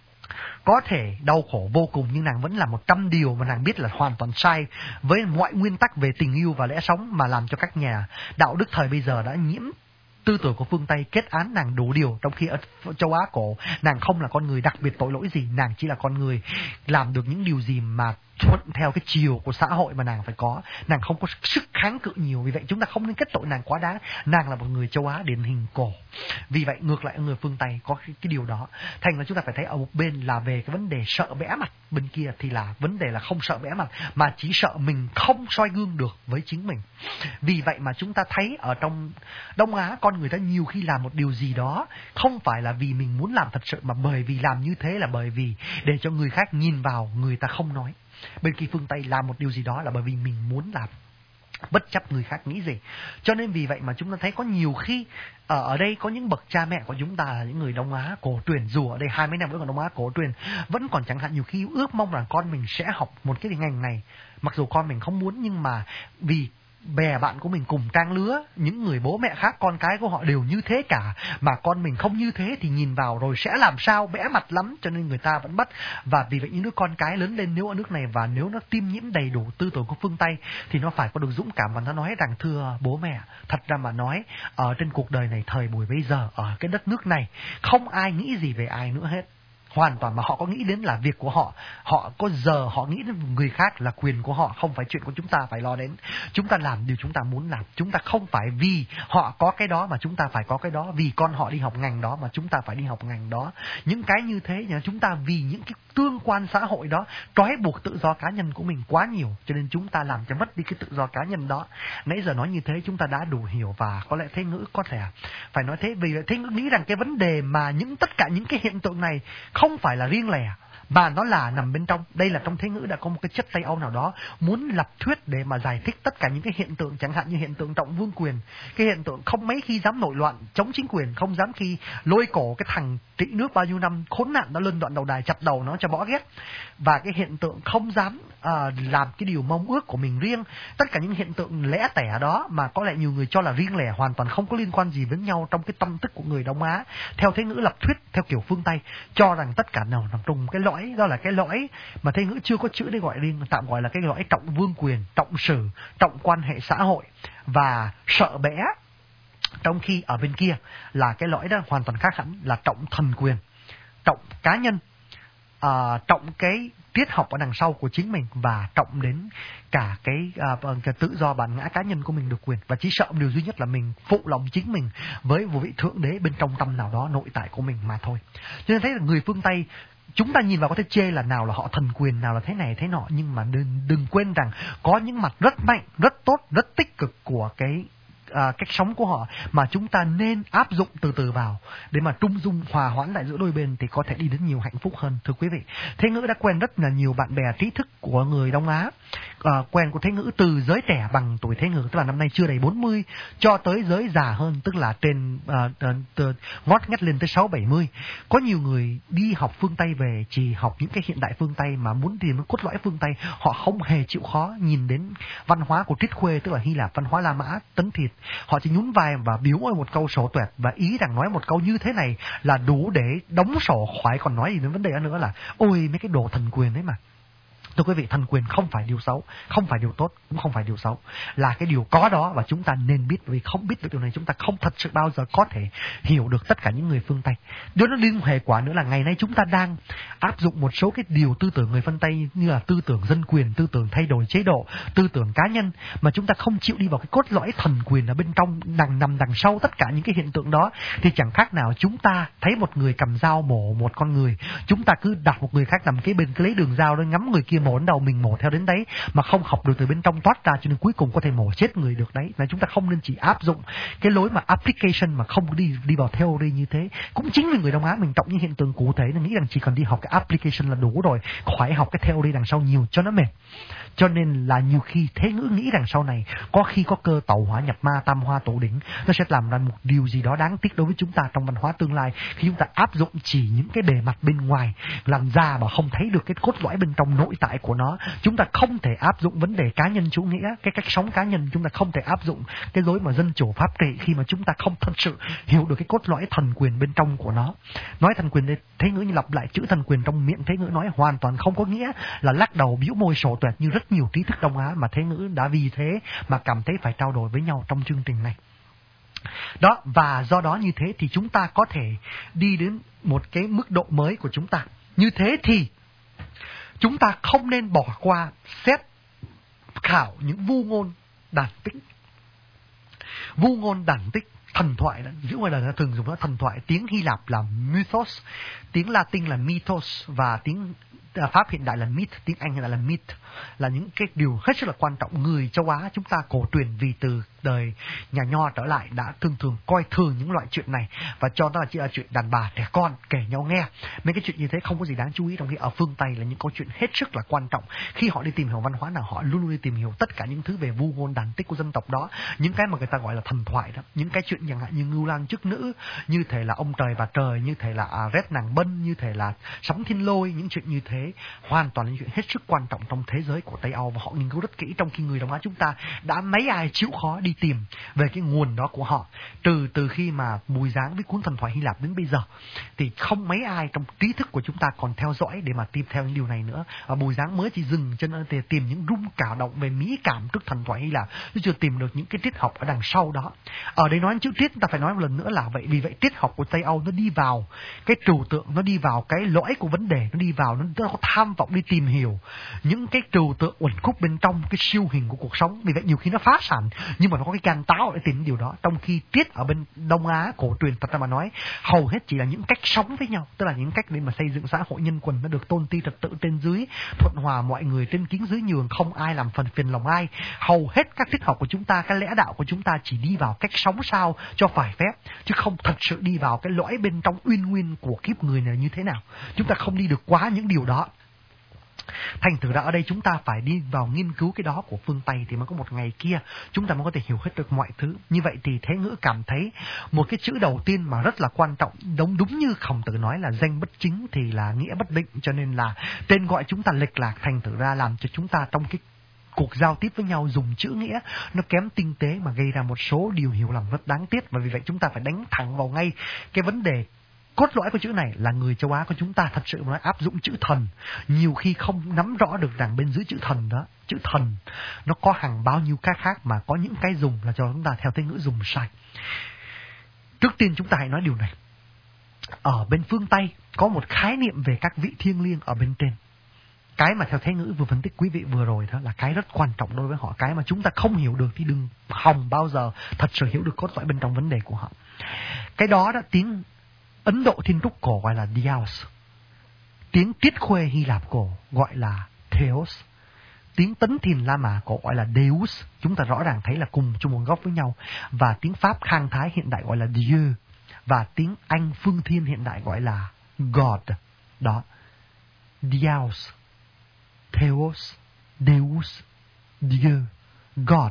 có thể đau khổ vô cùng, nhưng nàng vẫn là 100 điều mà nàng biết là hoàn toàn sai với mọi nguyên tắc về tình yêu và lẽ sống, mà làm cho các nhà đạo đức thời bây giờ đã nhiễm tư tưởng của phương Tây kết án nàng đủ điều. Trong khi ở châu Á cổ, nàng không là con người đặc biệt tội lỗi gì, nàng chỉ là con người làm được những điều gì mà thuận theo cái chiều của xã hội mà nàng phải có. Nàng không có sức kháng cự nhiều, vì vậy chúng ta không nên kết tội nàng quá đáng. Nàng là một người châu Á điển hình cổ. Vì vậy ngược lại ở người phương Tây có cái điều đó. Thành là chúng ta phải thấy ở một bên là về cái vấn đề sợ bẽ mặt, bên kia thì là vấn đề là không sợ bẽ mặt mà chỉ sợ mình không soi gương được với chính mình. Vì vậy mà chúng ta thấy ở trong Đông Á, con người ta nhiều khi làm một điều gì đó không phải là vì mình muốn làm thật sự, mà bởi vì làm như thế là bởi vì để cho người khác nhìn vào, người ta không nói. Bên kia phương Tây làm một điều gì đó là bởi vì mình muốn làm, bất chấp người khác nghĩ gì. Cho nên vì vậy mà chúng ta thấy có nhiều khi ở đây có những bậc cha mẹ của chúng ta là những người Đông Á cổ truyền, dù ở đây 20 năm vẫn còn Đông Á cổ truyền, vẫn còn chẳng hạn nhiều khi ước mong rằng con mình sẽ học một cái ngành này, mặc dù con mình không muốn, nhưng mà vì bè bạn của mình cùng trang lứa, những người bố mẹ khác con cái của họ đều như thế cả, mà con mình không như thế thì nhìn vào rồi sẽ làm sao, bẽ mặt lắm, cho nên người ta vẫn bắt. Và vì vậy những đứa con cái lớn lên nếu ở nước này và nếu nó tiêm nhiễm đầy đủ tư tưởng của phương Tây thì nó phải có được dũng cảm và nó nói rằng thưa bố mẹ, thật ra mà nói ở trên cuộc đời này thời buổi bây giờ, ở cái đất nước này không ai nghĩ gì về ai nữa hết. Hoàn toàn, mà họ có nghĩ đến là việc của họ, họ có giờ họ nghĩ đến người khác là quyền của họ, không phải chuyện của chúng ta phải lo đến. Chúng ta làm điều chúng ta muốn làm, chúng ta không phải vì họ có cái đó mà chúng ta phải có cái đó, vì con họ đi học ngành đó mà chúng ta phải đi học ngành đó. Những cái như thế nhưng chúng ta vì những cái tương quan xã hội đó trói buộc tự do cá nhân của mình quá nhiều, cho nên chúng ta làm cho mất đi cái tự do cá nhân đó. Nãy giờ nói như thế chúng ta đã đủ hiểu, và có lẽ Thế Ngữ có thể phải nói thế, vì Thế Ngữ nghĩ rằng cái vấn đề mà tất cả những cái hiện tượng này không phải là riêng lẻ, Và nó là nằm bên trong. Đây là trong Thế ngữ đã có một cái chất Tây Âu nào đó muốn lập thuyết để mà giải thích tất cả những cái hiện tượng, chẳng hạn như hiện tượng trọng vương quyền, cái hiện tượng không mấy khi dám nổi loạn chống chính quyền, không dám khi lôi cổ cái thằng trị nước bao nhiêu năm khốn nạn nó lên đoạn đầu đài chặt đầu nó cho bỏ ghét, và cái hiện tượng không dám làm cái điều mong ước của mình riêng. Tất cả những hiện tượng lẽ tẻ đó mà có lẽ nhiều người cho là riêng lẻ, hoàn toàn không có liên quan gì với nhau trong cái tâm thức của người Đông Á, theo Thế ngữ lập thuyết theo kiểu phương Tây, cho rằng tất cả nào nằm trong cái lõi, đó là cái lõi mà Thế ngữ chưa có chữ để gọi riêng, tạm gọi là cái lõi trọng vương quyền, trọng sử, trọng quan hệ xã hội và sợ bẽ. Trong khi ở bên kia là cái lõi đó hoàn toàn khác hẳn, là trọng thần quyền, trọng cá nhân, trọng cái triết học ở đằng sau của chính mình, và trọng đến cả cái tự do bản ngã cá nhân của mình được quyền, và chỉ sợ điều duy nhất là mình phụ lòng chính mình với một vị thượng đế bên trong tâm nào đó nội tại của mình mà thôi. Cho nên thấy là người phương Tây, chúng ta nhìn vào có thể chê là nào là họ thần quyền, nào là thế này thế nọ, nhưng mà đừng quên rằng có những mặt rất mạnh, rất tốt, rất tích cực của cái cách sống của họ mà chúng ta nên áp dụng từ từ vào để mà trung dung hòa hoãn lại giữa đôi bên, thì có thể đi đến nhiều hạnh phúc hơn. Thưa quý vị, Thế ngữ đã quen rất là nhiều bạn bè trí thức của người Đông Á, quen của Thế ngữ từ giới trẻ bằng tuổi Thế ngữ, tức là năm nay chưa đầy 40, cho tới giới già hơn, tức là trên ngót nghét lên tới 60-70. Có nhiều người đi học phương Tây về chỉ học những cái hiện đại phương Tây, mà muốn tìm cốt lõi phương Tây họ không hề chịu khó nhìn đến văn hóa của Trích Khuê, tức là Hy Lạp, văn hóa La Mã, Tấn Thiệt. Họ chỉ nhún vai và biếu một câu sổ tuẹt, và ý rằng nói một câu như thế này là đủ để đóng sổ, khỏi còn nói gì đến vấn đề nữa là ôi mấy cái đồ thần quyền đấy mà. Thưa quý vị, thần quyền không phải điều xấu, không phải điều tốt, cũng không phải điều xấu, là cái điều có đó, và chúng ta nên biết, vì không biết được điều này chúng ta không thật sự bao giờ có thể hiểu được tất cả những người phương Tây. Điều nó liên hệ quả nữa là ngày nay chúng ta đang áp dụng một số cái điều tư tưởng người phương Tây, như là tư tưởng dân quyền, tư tưởng thay đổi chế độ, tư tưởng cá nhân, mà chúng ta không chịu đi vào cái cốt lõi thần quyền ở bên trong, nằm đằng sau tất cả những cái hiện tượng đó, thì chẳng khác nào chúng ta thấy một người cầm dao mổ một con người, chúng ta cứ đặt một người khác nằm kế bên, cứ lấy đường dao đó ngắm người kia mổ đến đầu mình mổ theo đến đấy, mà không học được từ bên trong toát ra, cho nên cuối cùng có thể mổ chết người được đấy. Là chúng ta không nên chỉ áp dụng cái lối mà application mà không đi vào theory như thế. Cũng chính vì người Đông Á mình trọng những hiện tượng cụ thể nên nghĩ rằng chỉ cần đi học cái application là đủ rồi, khỏi học cái theory đằng sau nhiều cho nó mệt. Cho nên là nhiều khi Thế ngữ nghĩ rằng sau này có khi có cơ tẩu hỏa nhập ma, tam hoa tổ đỉnh, nó sẽ làm ra một điều gì đó đáng tiếc đối với chúng ta trong văn hóa tương lai, khi chúng ta áp dụng chỉ những cái bề mặt bên ngoài làm ra mà không thấy được cái cốt lõi bên trong nội tại của nó. Chúng ta không thể áp dụng vấn đề cá nhân chủ nghĩa, cái cách sống cá nhân, chúng ta không thể áp dụng cái lối mà dân chủ pháp trị khi mà chúng ta không thật sự hiểu được cái cốt lõi thần quyền bên trong của nó. Nói thần quyền đây, Thế ngữ lặp lại chữ thần quyền trong miệng Thế ngữ nói hoàn toàn không có nghĩa là lắc đầu bĩu môi sổ tuẹt như rất nhiều trí thức Đông Á, mà Thế ngữ đã vì thế mà cảm thấy phải trao đổi với nhau trong chương trình này. Đó, và do đó như thế thì chúng ta có thể đi đến một cái mức độ mới của chúng ta. Như thế thì chúng ta không nên bỏ qua xét khảo những vu ngôn đản tích. Vu ngôn đản tích, thần thoại đó, giữa ngoài đời ta thường dùng nó thần thoại, tiếng Hy Lạp là mythos, tiếng Latin là mythos, và tiếng Pháp hiện đại là myth, tiếng Anh hiện đại là myth, là những cái điều hết sức là quan trọng. Người châu Á chúng ta cổ truyền vì từ đời nhà Nho trở lại đã thường coi thường những loại chuyện này và cho nó là chỉ là chuyện đàn bà trẻ con kể nhau nghe. Mấy cái chuyện như thế không có gì đáng chú ý, trong khi ở phương Tây là những câu chuyện hết sức là quan trọng. Khi họ đi tìm hiểu văn hóa nào, họ luôn luôn đi tìm hiểu tất cả những thứ về vu ngôn đàn tích của dân tộc đó, những cái mà người ta gọi là thần thoại đó, những cái chuyện chẳng hạn như Ngưu Lang Chức Nữ, như thể là ông trời bà trời, như thể là Rét Nàng Bân, như thể là Sóng Thiên Lôi. Những chuyện như thế hoàn toàn là những chuyện hết sức quan trọng trong thế giới của Tây Âu, và họ nghiên cứu rất kỹ, trong khi người Đông Á chúng ta đã mấy ai chịu khó đi tìm về cái nguồn đó của họ. Từ khi mà Bùi Giáng với cuốn thần thoại Hy Lạp đến bây giờ thì không mấy ai trong trí thức của chúng ta còn theo dõi để mà tìm theo những điều này nữa. Và Bùi Giáng mới chỉ dừng chân ở để tìm những rung cảm động về mỹ cảm trước thần thoại Hy Lạp, chứ chưa tìm được những cái triết học ở đằng sau đó. Ở đây nói chữ triết, ta phải nói một lần nữa là vậy. Vì vậy triết học của Tây Âu nó đi vào cái trừu tượng, nó đi vào cái lõi của vấn đề, nó đi vào, nó có tham vọng đi tìm hiểu những cái trừu tượng uẩn khúc bên trong cái siêu hình của cuộc sống. Vì vậy nhiều khi nó phá sản, nhưng mà nó có cái can táo để tìm điều đó. Trong khi triết ở bên Đông Á cổ truyền, thật ra mà nói, hầu hết chỉ là những cách sống với nhau, tức là những cách để mà xây dựng xã hội nhân quần nó được tôn ti trật tự trên dưới, thuận hòa mọi người trên kính dưới nhường, không ai làm phiền lòng ai. Hầu hết các triết học của chúng ta, cái lẽ đạo của chúng ta chỉ đi vào cách sống sao cho phải phép, chứ không thật sự đi vào cái lõi bên trong uyên nguyên của kiếp người này như thế nào. Chúng ta không đi được quá những điều đó. Thành thử ra ở đây chúng ta phải đi vào nghiên cứu cái đó của phương Tây thì mới có một ngày kia chúng ta mới có thể hiểu hết được mọi thứ. Như vậy thì Thế Ngữ cảm thấy một cái chữ đầu tiên mà rất là quan trọng, đúng như Khổng Tử nói là danh bất chính thì là nghĩa bất định, cho nên là tên gọi chúng ta lệch lạc, thành thử ra làm cho chúng ta trong cái cuộc giao tiếp với nhau dùng chữ nghĩa nó kém tinh tế mà gây ra một số điều hiểu lầm rất đáng tiếc. Và vì vậy chúng ta phải đánh thẳng vào ngay cái vấn đề cốt lõi của chữ này là người châu Á của chúng ta thật sự nói áp dụng chữ thần nhiều khi không nắm rõ được rằng bên dưới chữ thần đó, chữ thần nó có hàng bao nhiêu cái khác, mà có những cái dùng là cho chúng ta theo Thế Ngữ dùng sai. Trước tiên chúng ta hãy nói điều này. Ở bên phương Tây có một khái niệm về các vị thiêng liêng ở bên trên. Cái mà theo Thế Ngữ vừa phân tích quý vị vừa rồi đó là cái rất quan trọng đối với họ. Cái mà chúng ta không hiểu được thì đừng hòng bao giờ thật sự hiểu được cốt lõi bên trong vấn đề của họ. Cái đó đó tiếng Ấn Độ Thiên Trúc cổ gọi là Dios. Tiếng Tiết Khuê Hy Lạp cổ gọi là Theos. Tiếng Tấn Thiền La Mã cổ gọi là Deus. Chúng ta rõ ràng thấy là cùng chung nguồn gốc với nhau. Và tiếng Pháp Khang Thái hiện đại gọi là Dieu. Và tiếng Anh Phương Thiên hiện đại gọi là God. Đó. Dios, Theos, Deus, Dieu, God.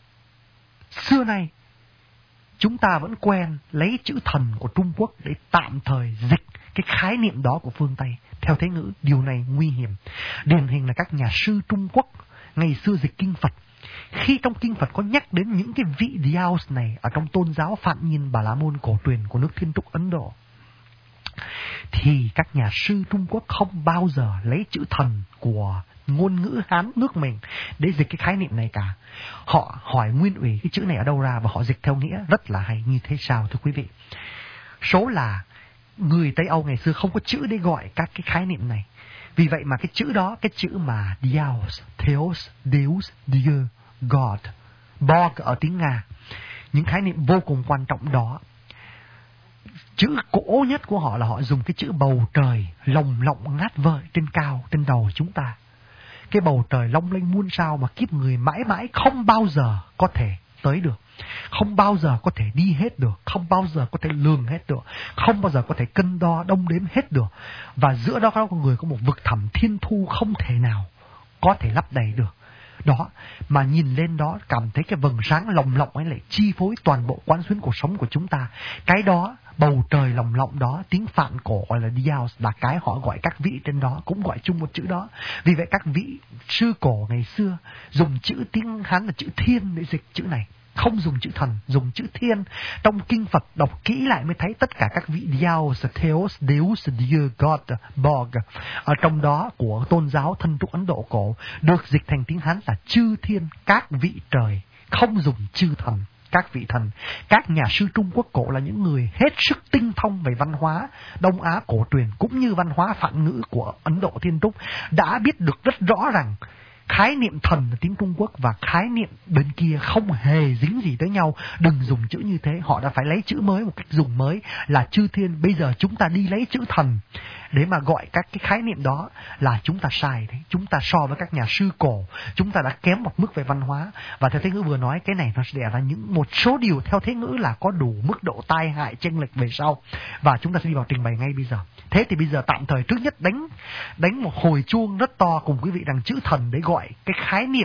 Xưa nay chúng ta vẫn quen lấy chữ thần của Trung Quốc để tạm thời dịch cái khái niệm đó của phương Tây. Theo Thế Ngữ, điều này nguy hiểm. Điển hình là các nhà sư Trung Quốc ngày xưa dịch kinh Phật. Khi trong kinh Phật có nhắc đến những cái vị Dios này ở trong tôn giáo Phạm Nhiên Bà La Môn cổ truyền của nước Thiên Trúc Ấn Độ, thì các nhà sư Trung Quốc không bao giờ lấy chữ thần của ngôn ngữ Hán nước mình để dịch cái khái niệm này cả. Họ hỏi nguyên ủy cái chữ này ở đâu ra và họ dịch theo nghĩa rất là hay. Như thế sao thưa quý vị? Số là người Tây Âu ngày xưa không có chữ để gọi các cái khái niệm này. Vì vậy mà cái chữ đó, cái chữ mà Dios, Theos, Deus, Dieu, God, Borg ở tiếng Nga, những khái niệm vô cùng quan trọng đó, chữ cổ nhất của họ là họ dùng cái chữ bầu trời lồng lộng ngát vợi trên cao, trên đầu chúng ta. Cái bầu trời long lanh muôn sao mà kiếp người mãi mãi không bao giờ có thể tới được, không bao giờ có thể đi hết được, không bao giờ có thể lường hết được, không bao giờ có thể cân đo đong đếm hết được. Và giữa đó con người có một vực thẳm thiên thu không thể nào có thể lấp đầy được. Đó, mà nhìn lên đó cảm thấy cái vầng sáng lồng lộng ấy lại chi phối toàn bộ quán xuyến cuộc sống của chúng ta. Cái đó, bầu trời lồng lộng đó, tiếng Phạn cổ gọi là Dios, là cái họ gọi các vị trên đó, cũng gọi chung một chữ đó. Vì vậy các vị sư cổ ngày xưa dùng chữ tiếng Hán là chữ thiên để dịch chữ này, không dùng chữ thần, dùng chữ thiên. Trong kinh Phật đọc kỹ lại mới thấy tất cả các vị Dios, Theos, Deus, Dieu, God, Borg ở trong đó của tôn giáo Thân Trúc Ấn Độ cổ được dịch thành tiếng Hán là chư thiên, các vị trời, không dùng chư thần, các vị thần. Các nhà sư Trung Quốc cổ là những người hết sức tinh thông về văn hóa Đông Á cổ truyền cũng như văn hóa Phạn ngữ của Ấn Độ Thiên Trúc, đã biết được rất rõ rằng khái niệm thần là tiếng Trung Quốc và khái niệm bên kia không hề dính gì tới nhau. Đừng dùng chữ như thế. Họ đã phải lấy chữ mới, một cách dùng mới là chư thiên. Bây giờ chúng ta đi lấy chữ thần để mà gọi các cái khái niệm đó là chúng ta sai đấy. Chúng ta so với các nhà sư cổ, chúng ta đã kém một mức về văn hóa. Và theo Thế Ngữ vừa nói, cái này nó sẽ đẻ ra những một số điều theo Thế Ngữ là có đủ mức độ tai hại chênh lệch về sau. Và chúng ta sẽ đi vào trình bày ngay bây giờ. Thế thì bây giờ tạm thời trước nhất đánh một hồi chuông rất to cùng quý vị rằng chữ thần để gọi cái khái niệm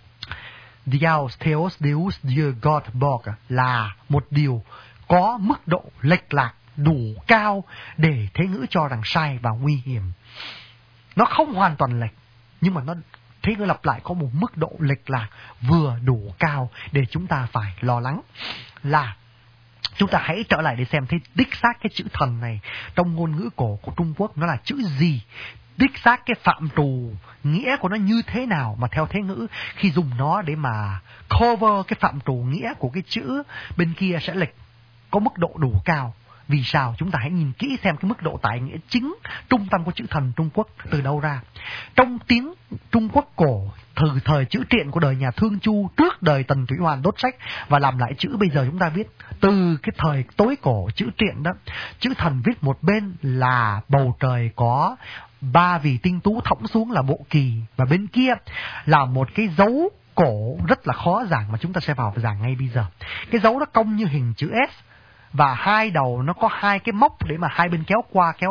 Dios, Theos, Deus, Dieu, God, Borg là một điều có mức độ lệch lạc đủ cao để Thế Ngữ cho rằng sai và nguy hiểm. Nó không hoàn toàn lệch, nhưng mà nó Thế Ngữ lặp lại có một mức độ lệch lạc vừa đủ cao để chúng ta phải lo lắng. Là chúng ta hãy trở lại để xem thấy đích xác cái chữ thần này trong ngôn ngữ cổ của Trung Quốc nó là chữ gì, đích xác cái phạm trù nghĩa của nó như thế nào, mà theo Thế Ngữ khi dùng nó để mà cover cái phạm trù nghĩa của cái chữ bên kia sẽ lệch có mức độ đủ cao. Vì sao? Chúng ta hãy nhìn kỹ xem cái mức độ tại nghĩa chính trung tâm của chữ thần Trung Quốc từ đâu ra. Trong tiếng Trung Quốc cổ thời chữ triện của đời nhà Thương Chu, trước đời Tần Thủy Hoàn đốt sách và làm lại chữ bây giờ chúng ta viết, từ cái thời tối cổ chữ triện đó, chữ thần viết một bên là bầu trời có 3 vì tinh tú thõng xuống là bộ kỳ, và bên kia là một cái dấu cổ rất là khó giảng mà chúng ta sẽ vào và giảng ngay bây giờ. Cái dấu đó cong như hình chữ S và hai đầu nó có hai cái móc để mà hai bên kéo qua kéo lại.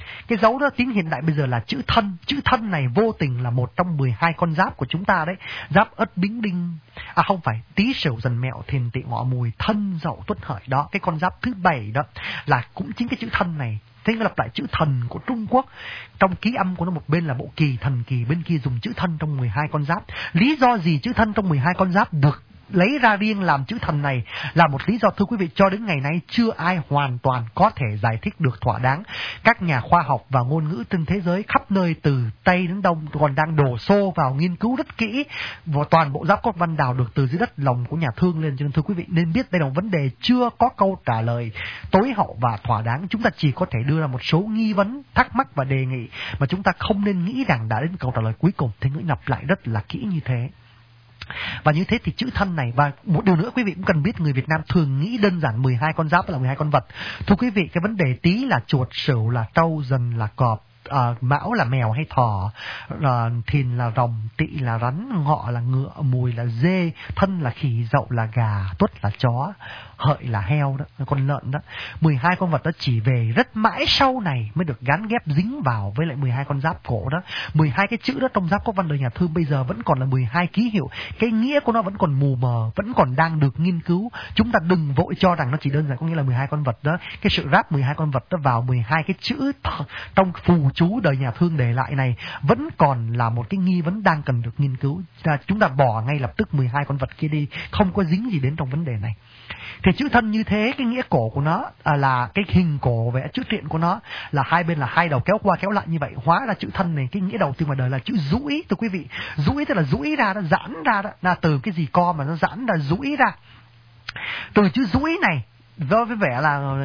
Cái dấu đó tiếng hiện đại bây giờ là chữ thân. Chữ thân này vô tình là một trong 12 con giáp của chúng ta đấy. Giáp Ất Bính Đinh, không phải, Tý Sửu Dần Mẹo Thìn Tỵ Ngọ Mùi Thân Dậu Tuất Hợi đó. Cái con giáp thứ 7 đó là cũng chính cái chữ thân này. Thế nó lặp lại chữ thần của Trung Quốc. Trong ký âm của nó một bên là bộ kỳ, thần kỳ, bên kia dùng chữ thân trong 12 con giáp. Lý do gì chữ thân trong 12 con giáp được lấy ra riêng làm chữ thần này là một lý do, thưa quý vị, cho đến ngày nay chưa ai hoàn toàn có thể giải thích được thỏa đáng. Các nhà khoa học và ngôn ngữ trên thế giới khắp nơi từ Tây đến Đông còn đang đổ xô vào nghiên cứu rất kỹ, và toàn bộ giáp cốt văn đào được từ dưới đất lòng của nhà thương lên. Cho nên thưa quý vị nên biết đây là một vấn đề chưa có câu trả lời tối hậu và thỏa đáng. Chúng ta chỉ có thể đưa ra một số nghi vấn, thắc mắc và đề nghị, mà chúng ta không nên nghĩ rằng đã đến câu trả lời cuối cùng. Thế ngữ lặp lại rất là kỹ như thế. Và như thế thì chữ thân này, và một điều nữa quý vị cũng cần biết, người Việt Nam thường nghĩ đơn giản 12 con giáp là 12 con vật. Thưa quý vị, cái vấn đề Tý là chuột, Sửu là trâu, Dần là cọp, Mão là mèo hay thỏ, Thìn là rồng, Tỵ là rắn, Ngọ là ngựa, Mùi là dê, Thân là khỉ, Dậu là gà, Tuất là chó, Hợi là heo đó, con lợn đó. 12 con vật đó chỉ về rất mãi sau này mới được gắn ghép dính vào với lại 12 con giáp cổ đó. 12 cái chữ đó trong giáp cốt văn đời nhà Thương bây giờ vẫn còn là 12 ký hiệu. Cái nghĩa của nó vẫn còn mù mờ, vẫn còn đang được nghiên cứu. Chúng ta đừng vội cho rằng nó chỉ đơn giản có nghĩa là 12 con vật đó. Cái sự ráp 12 con vật đó vào 12 cái chữ trong phù chú đời nhà Thương để lại này vẫn còn là một cái nghi vấn đang cần được nghiên cứu. Chúng ta bỏ ngay lập tức 12 con vật kia đi, không có dính gì đến trong vấn đề này. Thì chữ thân như thế, cái nghĩa cổ của nó là cái hình cổ vẽ chữ triện của nó là hai bên là hai đầu kéo qua kéo lại như vậy. Hóa ra chữ thân này, cái nghĩa đầu tiên ngoài đời là chữ duỗi, thưa quý vị. Duỗi tức là duỗi ra, nó giãn ra đó, là từ cái gì co mà nó giãn ra, duỗi ra. Từ chữ duỗi này do với vẻ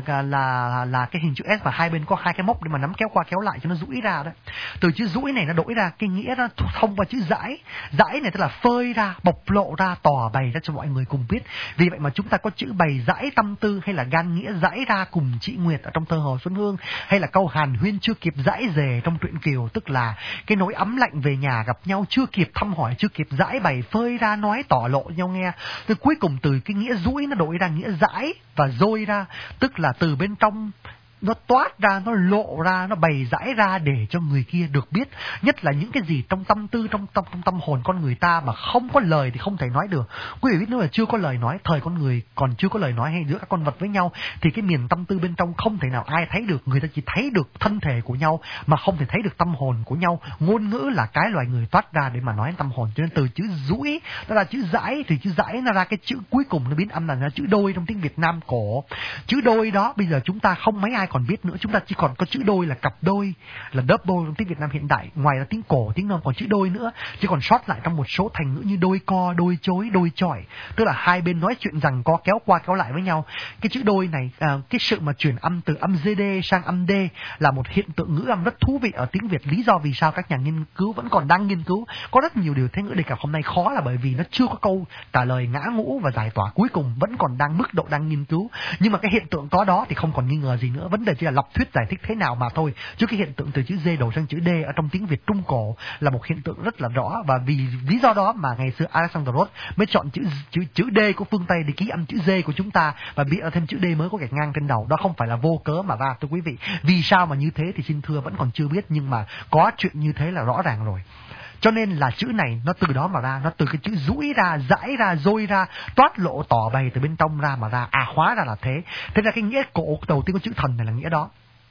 là cái hình chữ S và hai bên có hai cái móc để mà nắm kéo qua kéo lại cho nó duỗi ra đó. Từ chữ duỗi này nó đổi ra cái nghĩa nó thông qua chữ dãi. Dãi này tức là phơi ra, bộc lộ ra, tỏ bày ra cho mọi người cùng biết. Vì vậy mà chúng ta có chữ bày dãi tâm tư, hay là gan nghĩa dãi ra cùng chị Nguyệt ở trong thơ Hồ Xuân Hương, hay là câu hàn huyên chưa kịp dãi dề trong truyện Kiều, tức là cái nỗi ấm lạnh về nhà gặp nhau chưa kịp thăm hỏi, chưa kịp dãi bày phơi ra nói tỏ lộ nhau nghe. Rồi cuối cùng từ cái nghĩa duỗi nó đổi ra nghĩa dãi và dôi ra, tức là từ bên trong nó toát ra, nó lộ ra, nó bày rãi ra để cho người kia được biết. Nhất là những cái gì trong tâm tư, trong tâm hồn con người ta mà không có lời thì không thể nói được. Quý vị biết, nếu là chưa có lời nói, thời con người còn chưa có lời nói hay giữa các con vật với nhau, thì cái miền tâm tư bên trong không thể nào ai thấy được. Người ta chỉ thấy được thân thể của nhau mà không thể thấy được tâm hồn của nhau. Ngôn ngữ là cái loài người toát ra để mà nói tâm hồn. Cho nên từ chữ duỗi nó là chữ dãi, thì chữ dãi nó ra cái chữ cuối cùng nó biến âm là chữ đôi trong tiếng Việt Nam cổ. Chữ đôi đó bây giờ chúng ta không mấy ai còn biết nữa. Chúng ta chỉ còn có chữ đôi là cặp đôi, là double trong tiếng Việt Nam hiện đại. Ngoài ra tiếng cổ, tiếng non còn chữ đôi nữa, chỉ còn sót lại trong một số thành ngữ như đôi co, đôi chối, đôi chọi, tức là hai bên nói chuyện rằng co, kéo qua kéo lại với nhau. Cái chữ đôi này, cái sự mà chuyển âm từ âm GD sang âm D là một hiện tượng ngữ âm rất thú vị ở tiếng Việt. Lý do vì sao các nhà nghiên cứu vẫn còn đang nghiên cứu, có rất nhiều điều thế ngữ đề cập hôm nay khó là bởi vì nó chưa có câu trả lời ngã ngũ và giải tỏa cuối cùng, vẫn còn đang mức độ đang nghiên cứu. Nhưng mà cái hiện tượng có đó thì không còn nghi ngờ gì nữa, vấn đề chỉ là lập thuyết giải thích thế nào mà thôi. Chứ cái hiện tượng từ chữ D đổ sang chữ D ở trong tiếng Việt Trung Cổ là một hiện tượng rất là rõ, và vì lý do đó mà ngày xưa Alexander Roth mới chọn chữ D của phương Tây để ký âm chữ D của chúng ta và bị thêm chữ D mới có gạch ngang trên đầu. Đó không phải là vô cớ mà ra, thưa quý vị. Vì sao mà như thế thì xin thưa vẫn còn chưa biết, nhưng mà có chuyện như thế là rõ ràng rồi. Cho nên là chữ này nó từ đó mà ra, nó từ cái chữ duỗi ra, dãi ra, dôi ra, toát lộ tỏ bày từ bên trong ra mà ra. Hóa ra là thế. Thế ra cái nghĩa cổ đầu tiên của chữ thần này là nghĩa đó.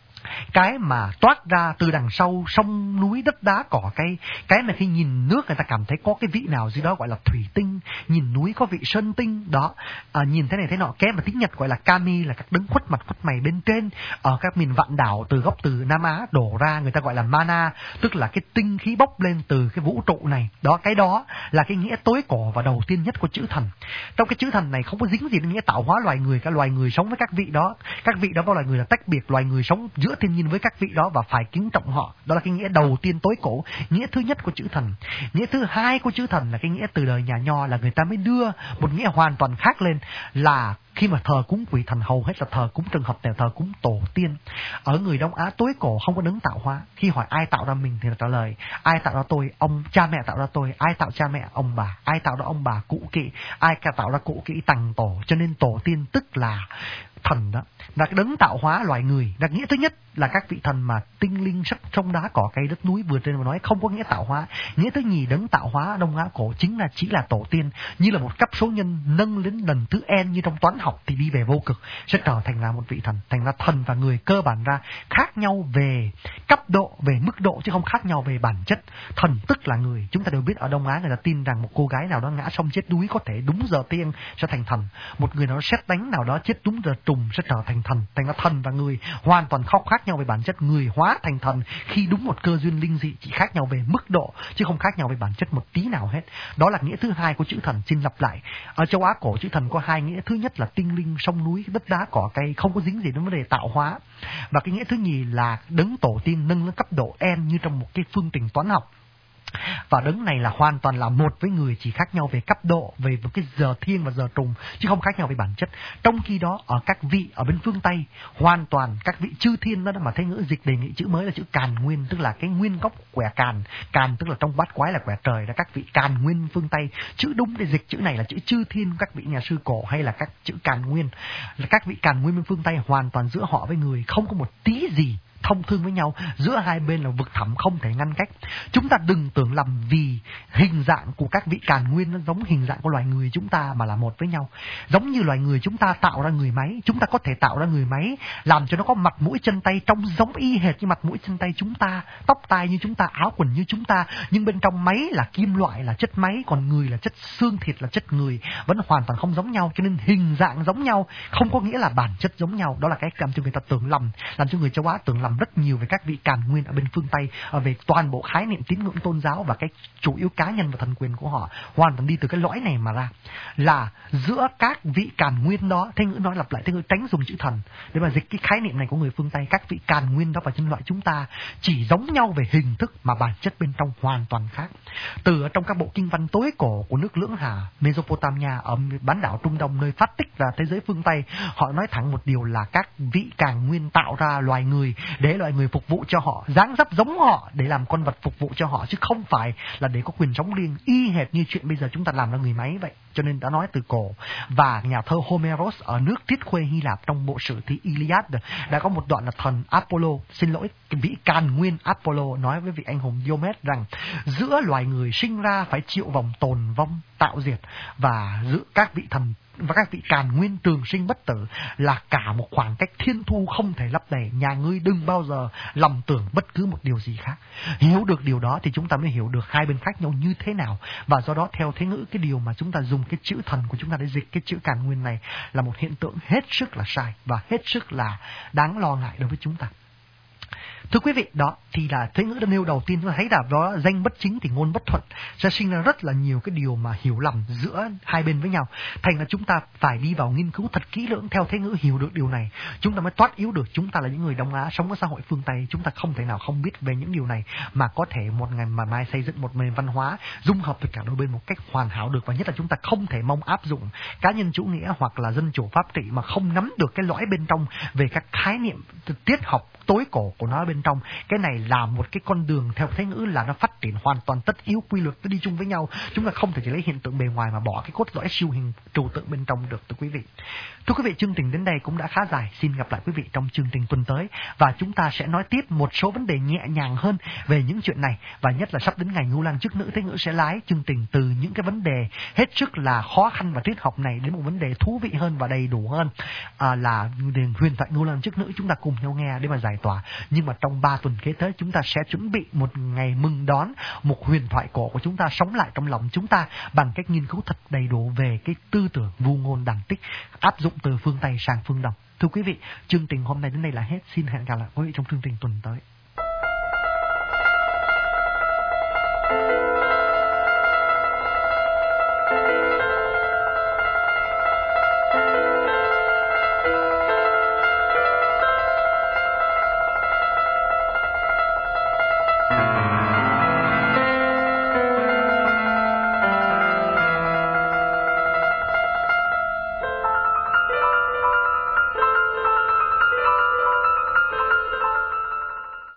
Cái mà toát ra từ đằng sau sông núi đất đá cỏ cây, cái mà khi nhìn nước người ta cảm thấy có cái vị nào gì đó gọi là thủy tinh, nhìn núi có vị sơn tinh đó, nhìn thế này thế nọ. Cái mà tiếng Nhật gọi là kami là các đấng khuất mặt khuất mày bên trên. Ở các miền vạn đảo từ gốc từ Nam Á đổ ra, người ta gọi là mana, tức là cái tinh khí bốc lên từ cái vũ trụ này. Đó, cái đó là cái nghĩa tối cổ và đầu tiên nhất của chữ thần. Trong cái chữ thần này không có dính gì đến nghĩa tạo hóa loài người. Các loài người sống với các vị đó với loài người là tách biệt, loài người sống giữa thiên nhiên với các vị đó và phải kính trọng họ. Đó là cái nghĩa đầu tiên tối cổ, nghĩa thứ nhất của chữ thần. Nghĩa thứ hai của chữ thần là cái nghĩa từ đời nhà Nho, là người ta mới đưa một nghĩa hoàn toàn khác lên, là khi mà thờ cúng quỷ thần hầu hết là thờ cúng trường hợp này, thờ cúng tổ tiên. Ở người Đông Á tối cổ không có đấng tạo hóa. Khi hỏi ai tạo ra mình thì là trả lời ai tạo ra tôi, ông cha mẹ tạo ra tôi. Ai tạo cha mẹ? Ông bà. Ai tạo ra ông bà? Cụ kỵ. Ai tạo ra cụ kỵ? Tằng tổ. Cho nên tổ tiên tức là thần đó, là cái đấng tạo hóa loài người, là nghĩa thứ nhất. là các vị thần mà tinh linh sắc trong đá cỏ cây đất núi vừa trên vừa nói, không có nghĩa tạo hóa. Nghĩa thứ nhì đấng tạo hóa Đông Á cổ chỉ là tổ tiên, như là một cấp số nhân nâng đến lần thứ n như trong toán học thì đi về vô cực sẽ trở thành là một vị thần. Thành ra thần và người cơ bản ra khác nhau về cấp độ, về mức độ chứ không khác nhau về bản chất. Thần tức là người. Chúng ta đều biết ở Đông Á người ta tin rằng một cô gái nào đó ngã xong chết đuối có thể đúng giờ tiên sẽ thành thần. Một người nào đó sét đánh nào đó chết đúng giờ trùng sẽ trở thành thần. Thành ra thần và người hoàn toàn không khác nhau về bản chất. Người hóa thành thần khi đúng một cơ duyên linh dị, chỉ khác nhau về mức độ chứ không khác nhau về bản chất một tí nào hết. Đó là nghĩa thứ hai của chữ thần. Xin lặp lại, ở châu Á cổ chữ thần có hai nghĩa. Thứ nhất là tinh linh, sông núi, đất đá cỏ cây, không có dính gì đến vấn đề tạo hóa. Và cái nghĩa thứ nhì là đấng tổ tiên nâng lên cấp độ n như trong một cái phương trình toán học. Và đấng này là hoàn toàn là một với người, chỉ khác nhau về cấp độ, về cái giờ thiên và giờ trùng chứ không khác nhau về bản chất. Trong khi đó ở các vị ở bên phương Tây hoàn toàn các vị chư thiên đó mà Thế Ngữ dịch đề nghị chữ mới là chữ càn nguyên, tức là cái nguyên gốc quẻ càn. Càn tức là trong bát quái là quẻ trời, là các vị càn nguyên phương Tây. Chữ đúng để dịch chữ này là chữ chư thiên các vị nhà sư cổ, hay là các chữ càn nguyên. Là các vị càn nguyên bên phương Tây hoàn toàn giữa họ với người không có một tí gì thông thương với nhau, giữa hai bên là vực thẳm không thể ngăn cách. Chúng ta đừng tưởng lầm vì hình dạng của các vị càn nguyên nó giống hình dạng của loài người chúng ta mà là một với nhau. Giống như loài người chúng ta tạo ra người máy, chúng ta có thể tạo ra người máy làm cho nó có mặt mũi chân tay trông giống y hệt như mặt mũi chân tay chúng ta, tóc tai như chúng ta, áo quần như chúng ta, nhưng bên trong máy là kim loại, là chất máy, còn người là chất xương thịt, là chất người, vẫn hoàn toàn không giống nhau. Cho nên hình dạng giống nhau không có nghĩa là bản chất giống nhau. Đó là cái làm cho người ta tưởng lầm, làm cho người châu Á tưởng lầm rất nhiều về các vị càn nguyên ở bên phương Tây, về toàn bộ khái niệm tín ngưỡng tôn giáo và cái chủ yếu cá nhân và thần quyền của họ hoàn toàn đi từ cái lõi này mà ra. Là giữa các vị càn nguyên đó, Thế Ngữ nói lặp lại, Thế Ngữ tránh dùng chữ thần để mà dịch cái khái niệm này của người phương Tây. Các vị càn nguyên đó và nhân loại chúng ta chỉ giống nhau về hình thức mà bản chất bên trong hoàn toàn khác. Từ ở trong các bộ kinh văn tối cổ của nước Lưỡng Hà, Mesopotamia ở bán đảo Trung Đông, nơi phát tích ra thế giới phương Tây, họ nói thẳng một điều là các vị càn nguyên tạo ra loài người để loài người phục vụ cho họ, dáng dấp giống họ để làm con vật phục vụ cho họ, chứ không phải là để có quyền sống riêng, y hệt như chuyện bây giờ chúng ta làm ra người máy vậy. Cho nên đã nói từ cổ. Và nhà thơ Homeros ở nước Tiết Khuê Hy Lạp trong bộ sử thi Iliad đã có một đoạn là thần Apollo, xin lỗi, vị càn nguyên Apollo nói với vị anh hùng Diomed rằng giữa loài người sinh ra phải chịu vòng tồn vong tạo diệt, và giữa các vị thần và các vị càn nguyên trường sinh bất tử là cả một khoảng cách thiên thu không thể lấp đầy. Nhà ngươi đừng bao giờ lầm tưởng bất cứ một điều gì khác. Hiểu được điều đó thì chúng ta mới hiểu được hai bên khác nhau như thế nào. Và do đó theo Thế Ngữ, cái điều mà chúng ta dùng cái chữ thần của chúng ta để dịch cái chữ càn nguyên này là một hiện tượng hết sức là sai và hết sức là đáng lo ngại đối với chúng ta. Thưa quý vị, đó thì là Thế Ngữ đã nêu đầu tiên, chúng ta thấy là đó danh bất chính thì ngôn bất thuận, sẽ sinh ra rất là nhiều cái điều mà hiểu lầm giữa hai bên với nhau. Thành là chúng ta phải đi vào nghiên cứu thật kỹ lưỡng. Theo Thế Ngữ hiểu được điều này, chúng ta mới thoát yếu được. Chúng ta là những người Đông Á sống ở xã hội phương Tây, chúng ta không thể nào không biết về những điều này mà có thể một ngày mà mai xây dựng một nền văn hóa dung hợp tất cả đôi bên một cách hoàn hảo được. Và nhất là chúng ta không thể mong áp dụng cá nhân chủ nghĩa hoặc là dân chủ pháp trị mà không nắm được cái lõi bên trong về các khái niệm triết học tối cổ của nó bên trong. Cái này là một cái con đường theo Thế Ngữ là nó phát triển hoàn toàn tất yếu, quy luật nó đi chung với nhau. Chúng ta không thể chỉ lấy hiện tượng bề ngoài mà bỏ cái cốt lõi siêu hình trừu tượng bên trong được, thưa quý vị. Thưa quý vị, chương trình đến đây cũng đã khá dài. Xin gặp lại quý vị trong chương trình tuần tới, và chúng ta sẽ nói tiếp một số vấn đề nhẹ nhàng hơn về những chuyện này. Và nhất là sắp đến ngày Ngưu Lang Chức Nữ, Thế Ngữ sẽ lái chương trình từ những cái vấn đề hết sức là khó khăn và triết học này đến một vấn đề thú vị hơn và đầy đủ hơn, là huyền thoại Ngưu Lang Chức Nữ. Chúng ta cùng nhau nghe để mà giải tỏa. Nhưng mà trong 3 tuần kế tới, chúng ta sẽ chuẩn bị một ngày mừng đón một huyền thoại cổ của chúng ta sống lại trong lòng chúng ta bằng cách nghiên cứu thật đầy đủ về cái tư tưởng vu ngôn đằng tích áp dụng từ phương Tây sang phương Đông. Thưa quý vị, chương trình hôm nay đến đây là hết. Xin hẹn gặp lại quý vị trong chương trình tuần tới.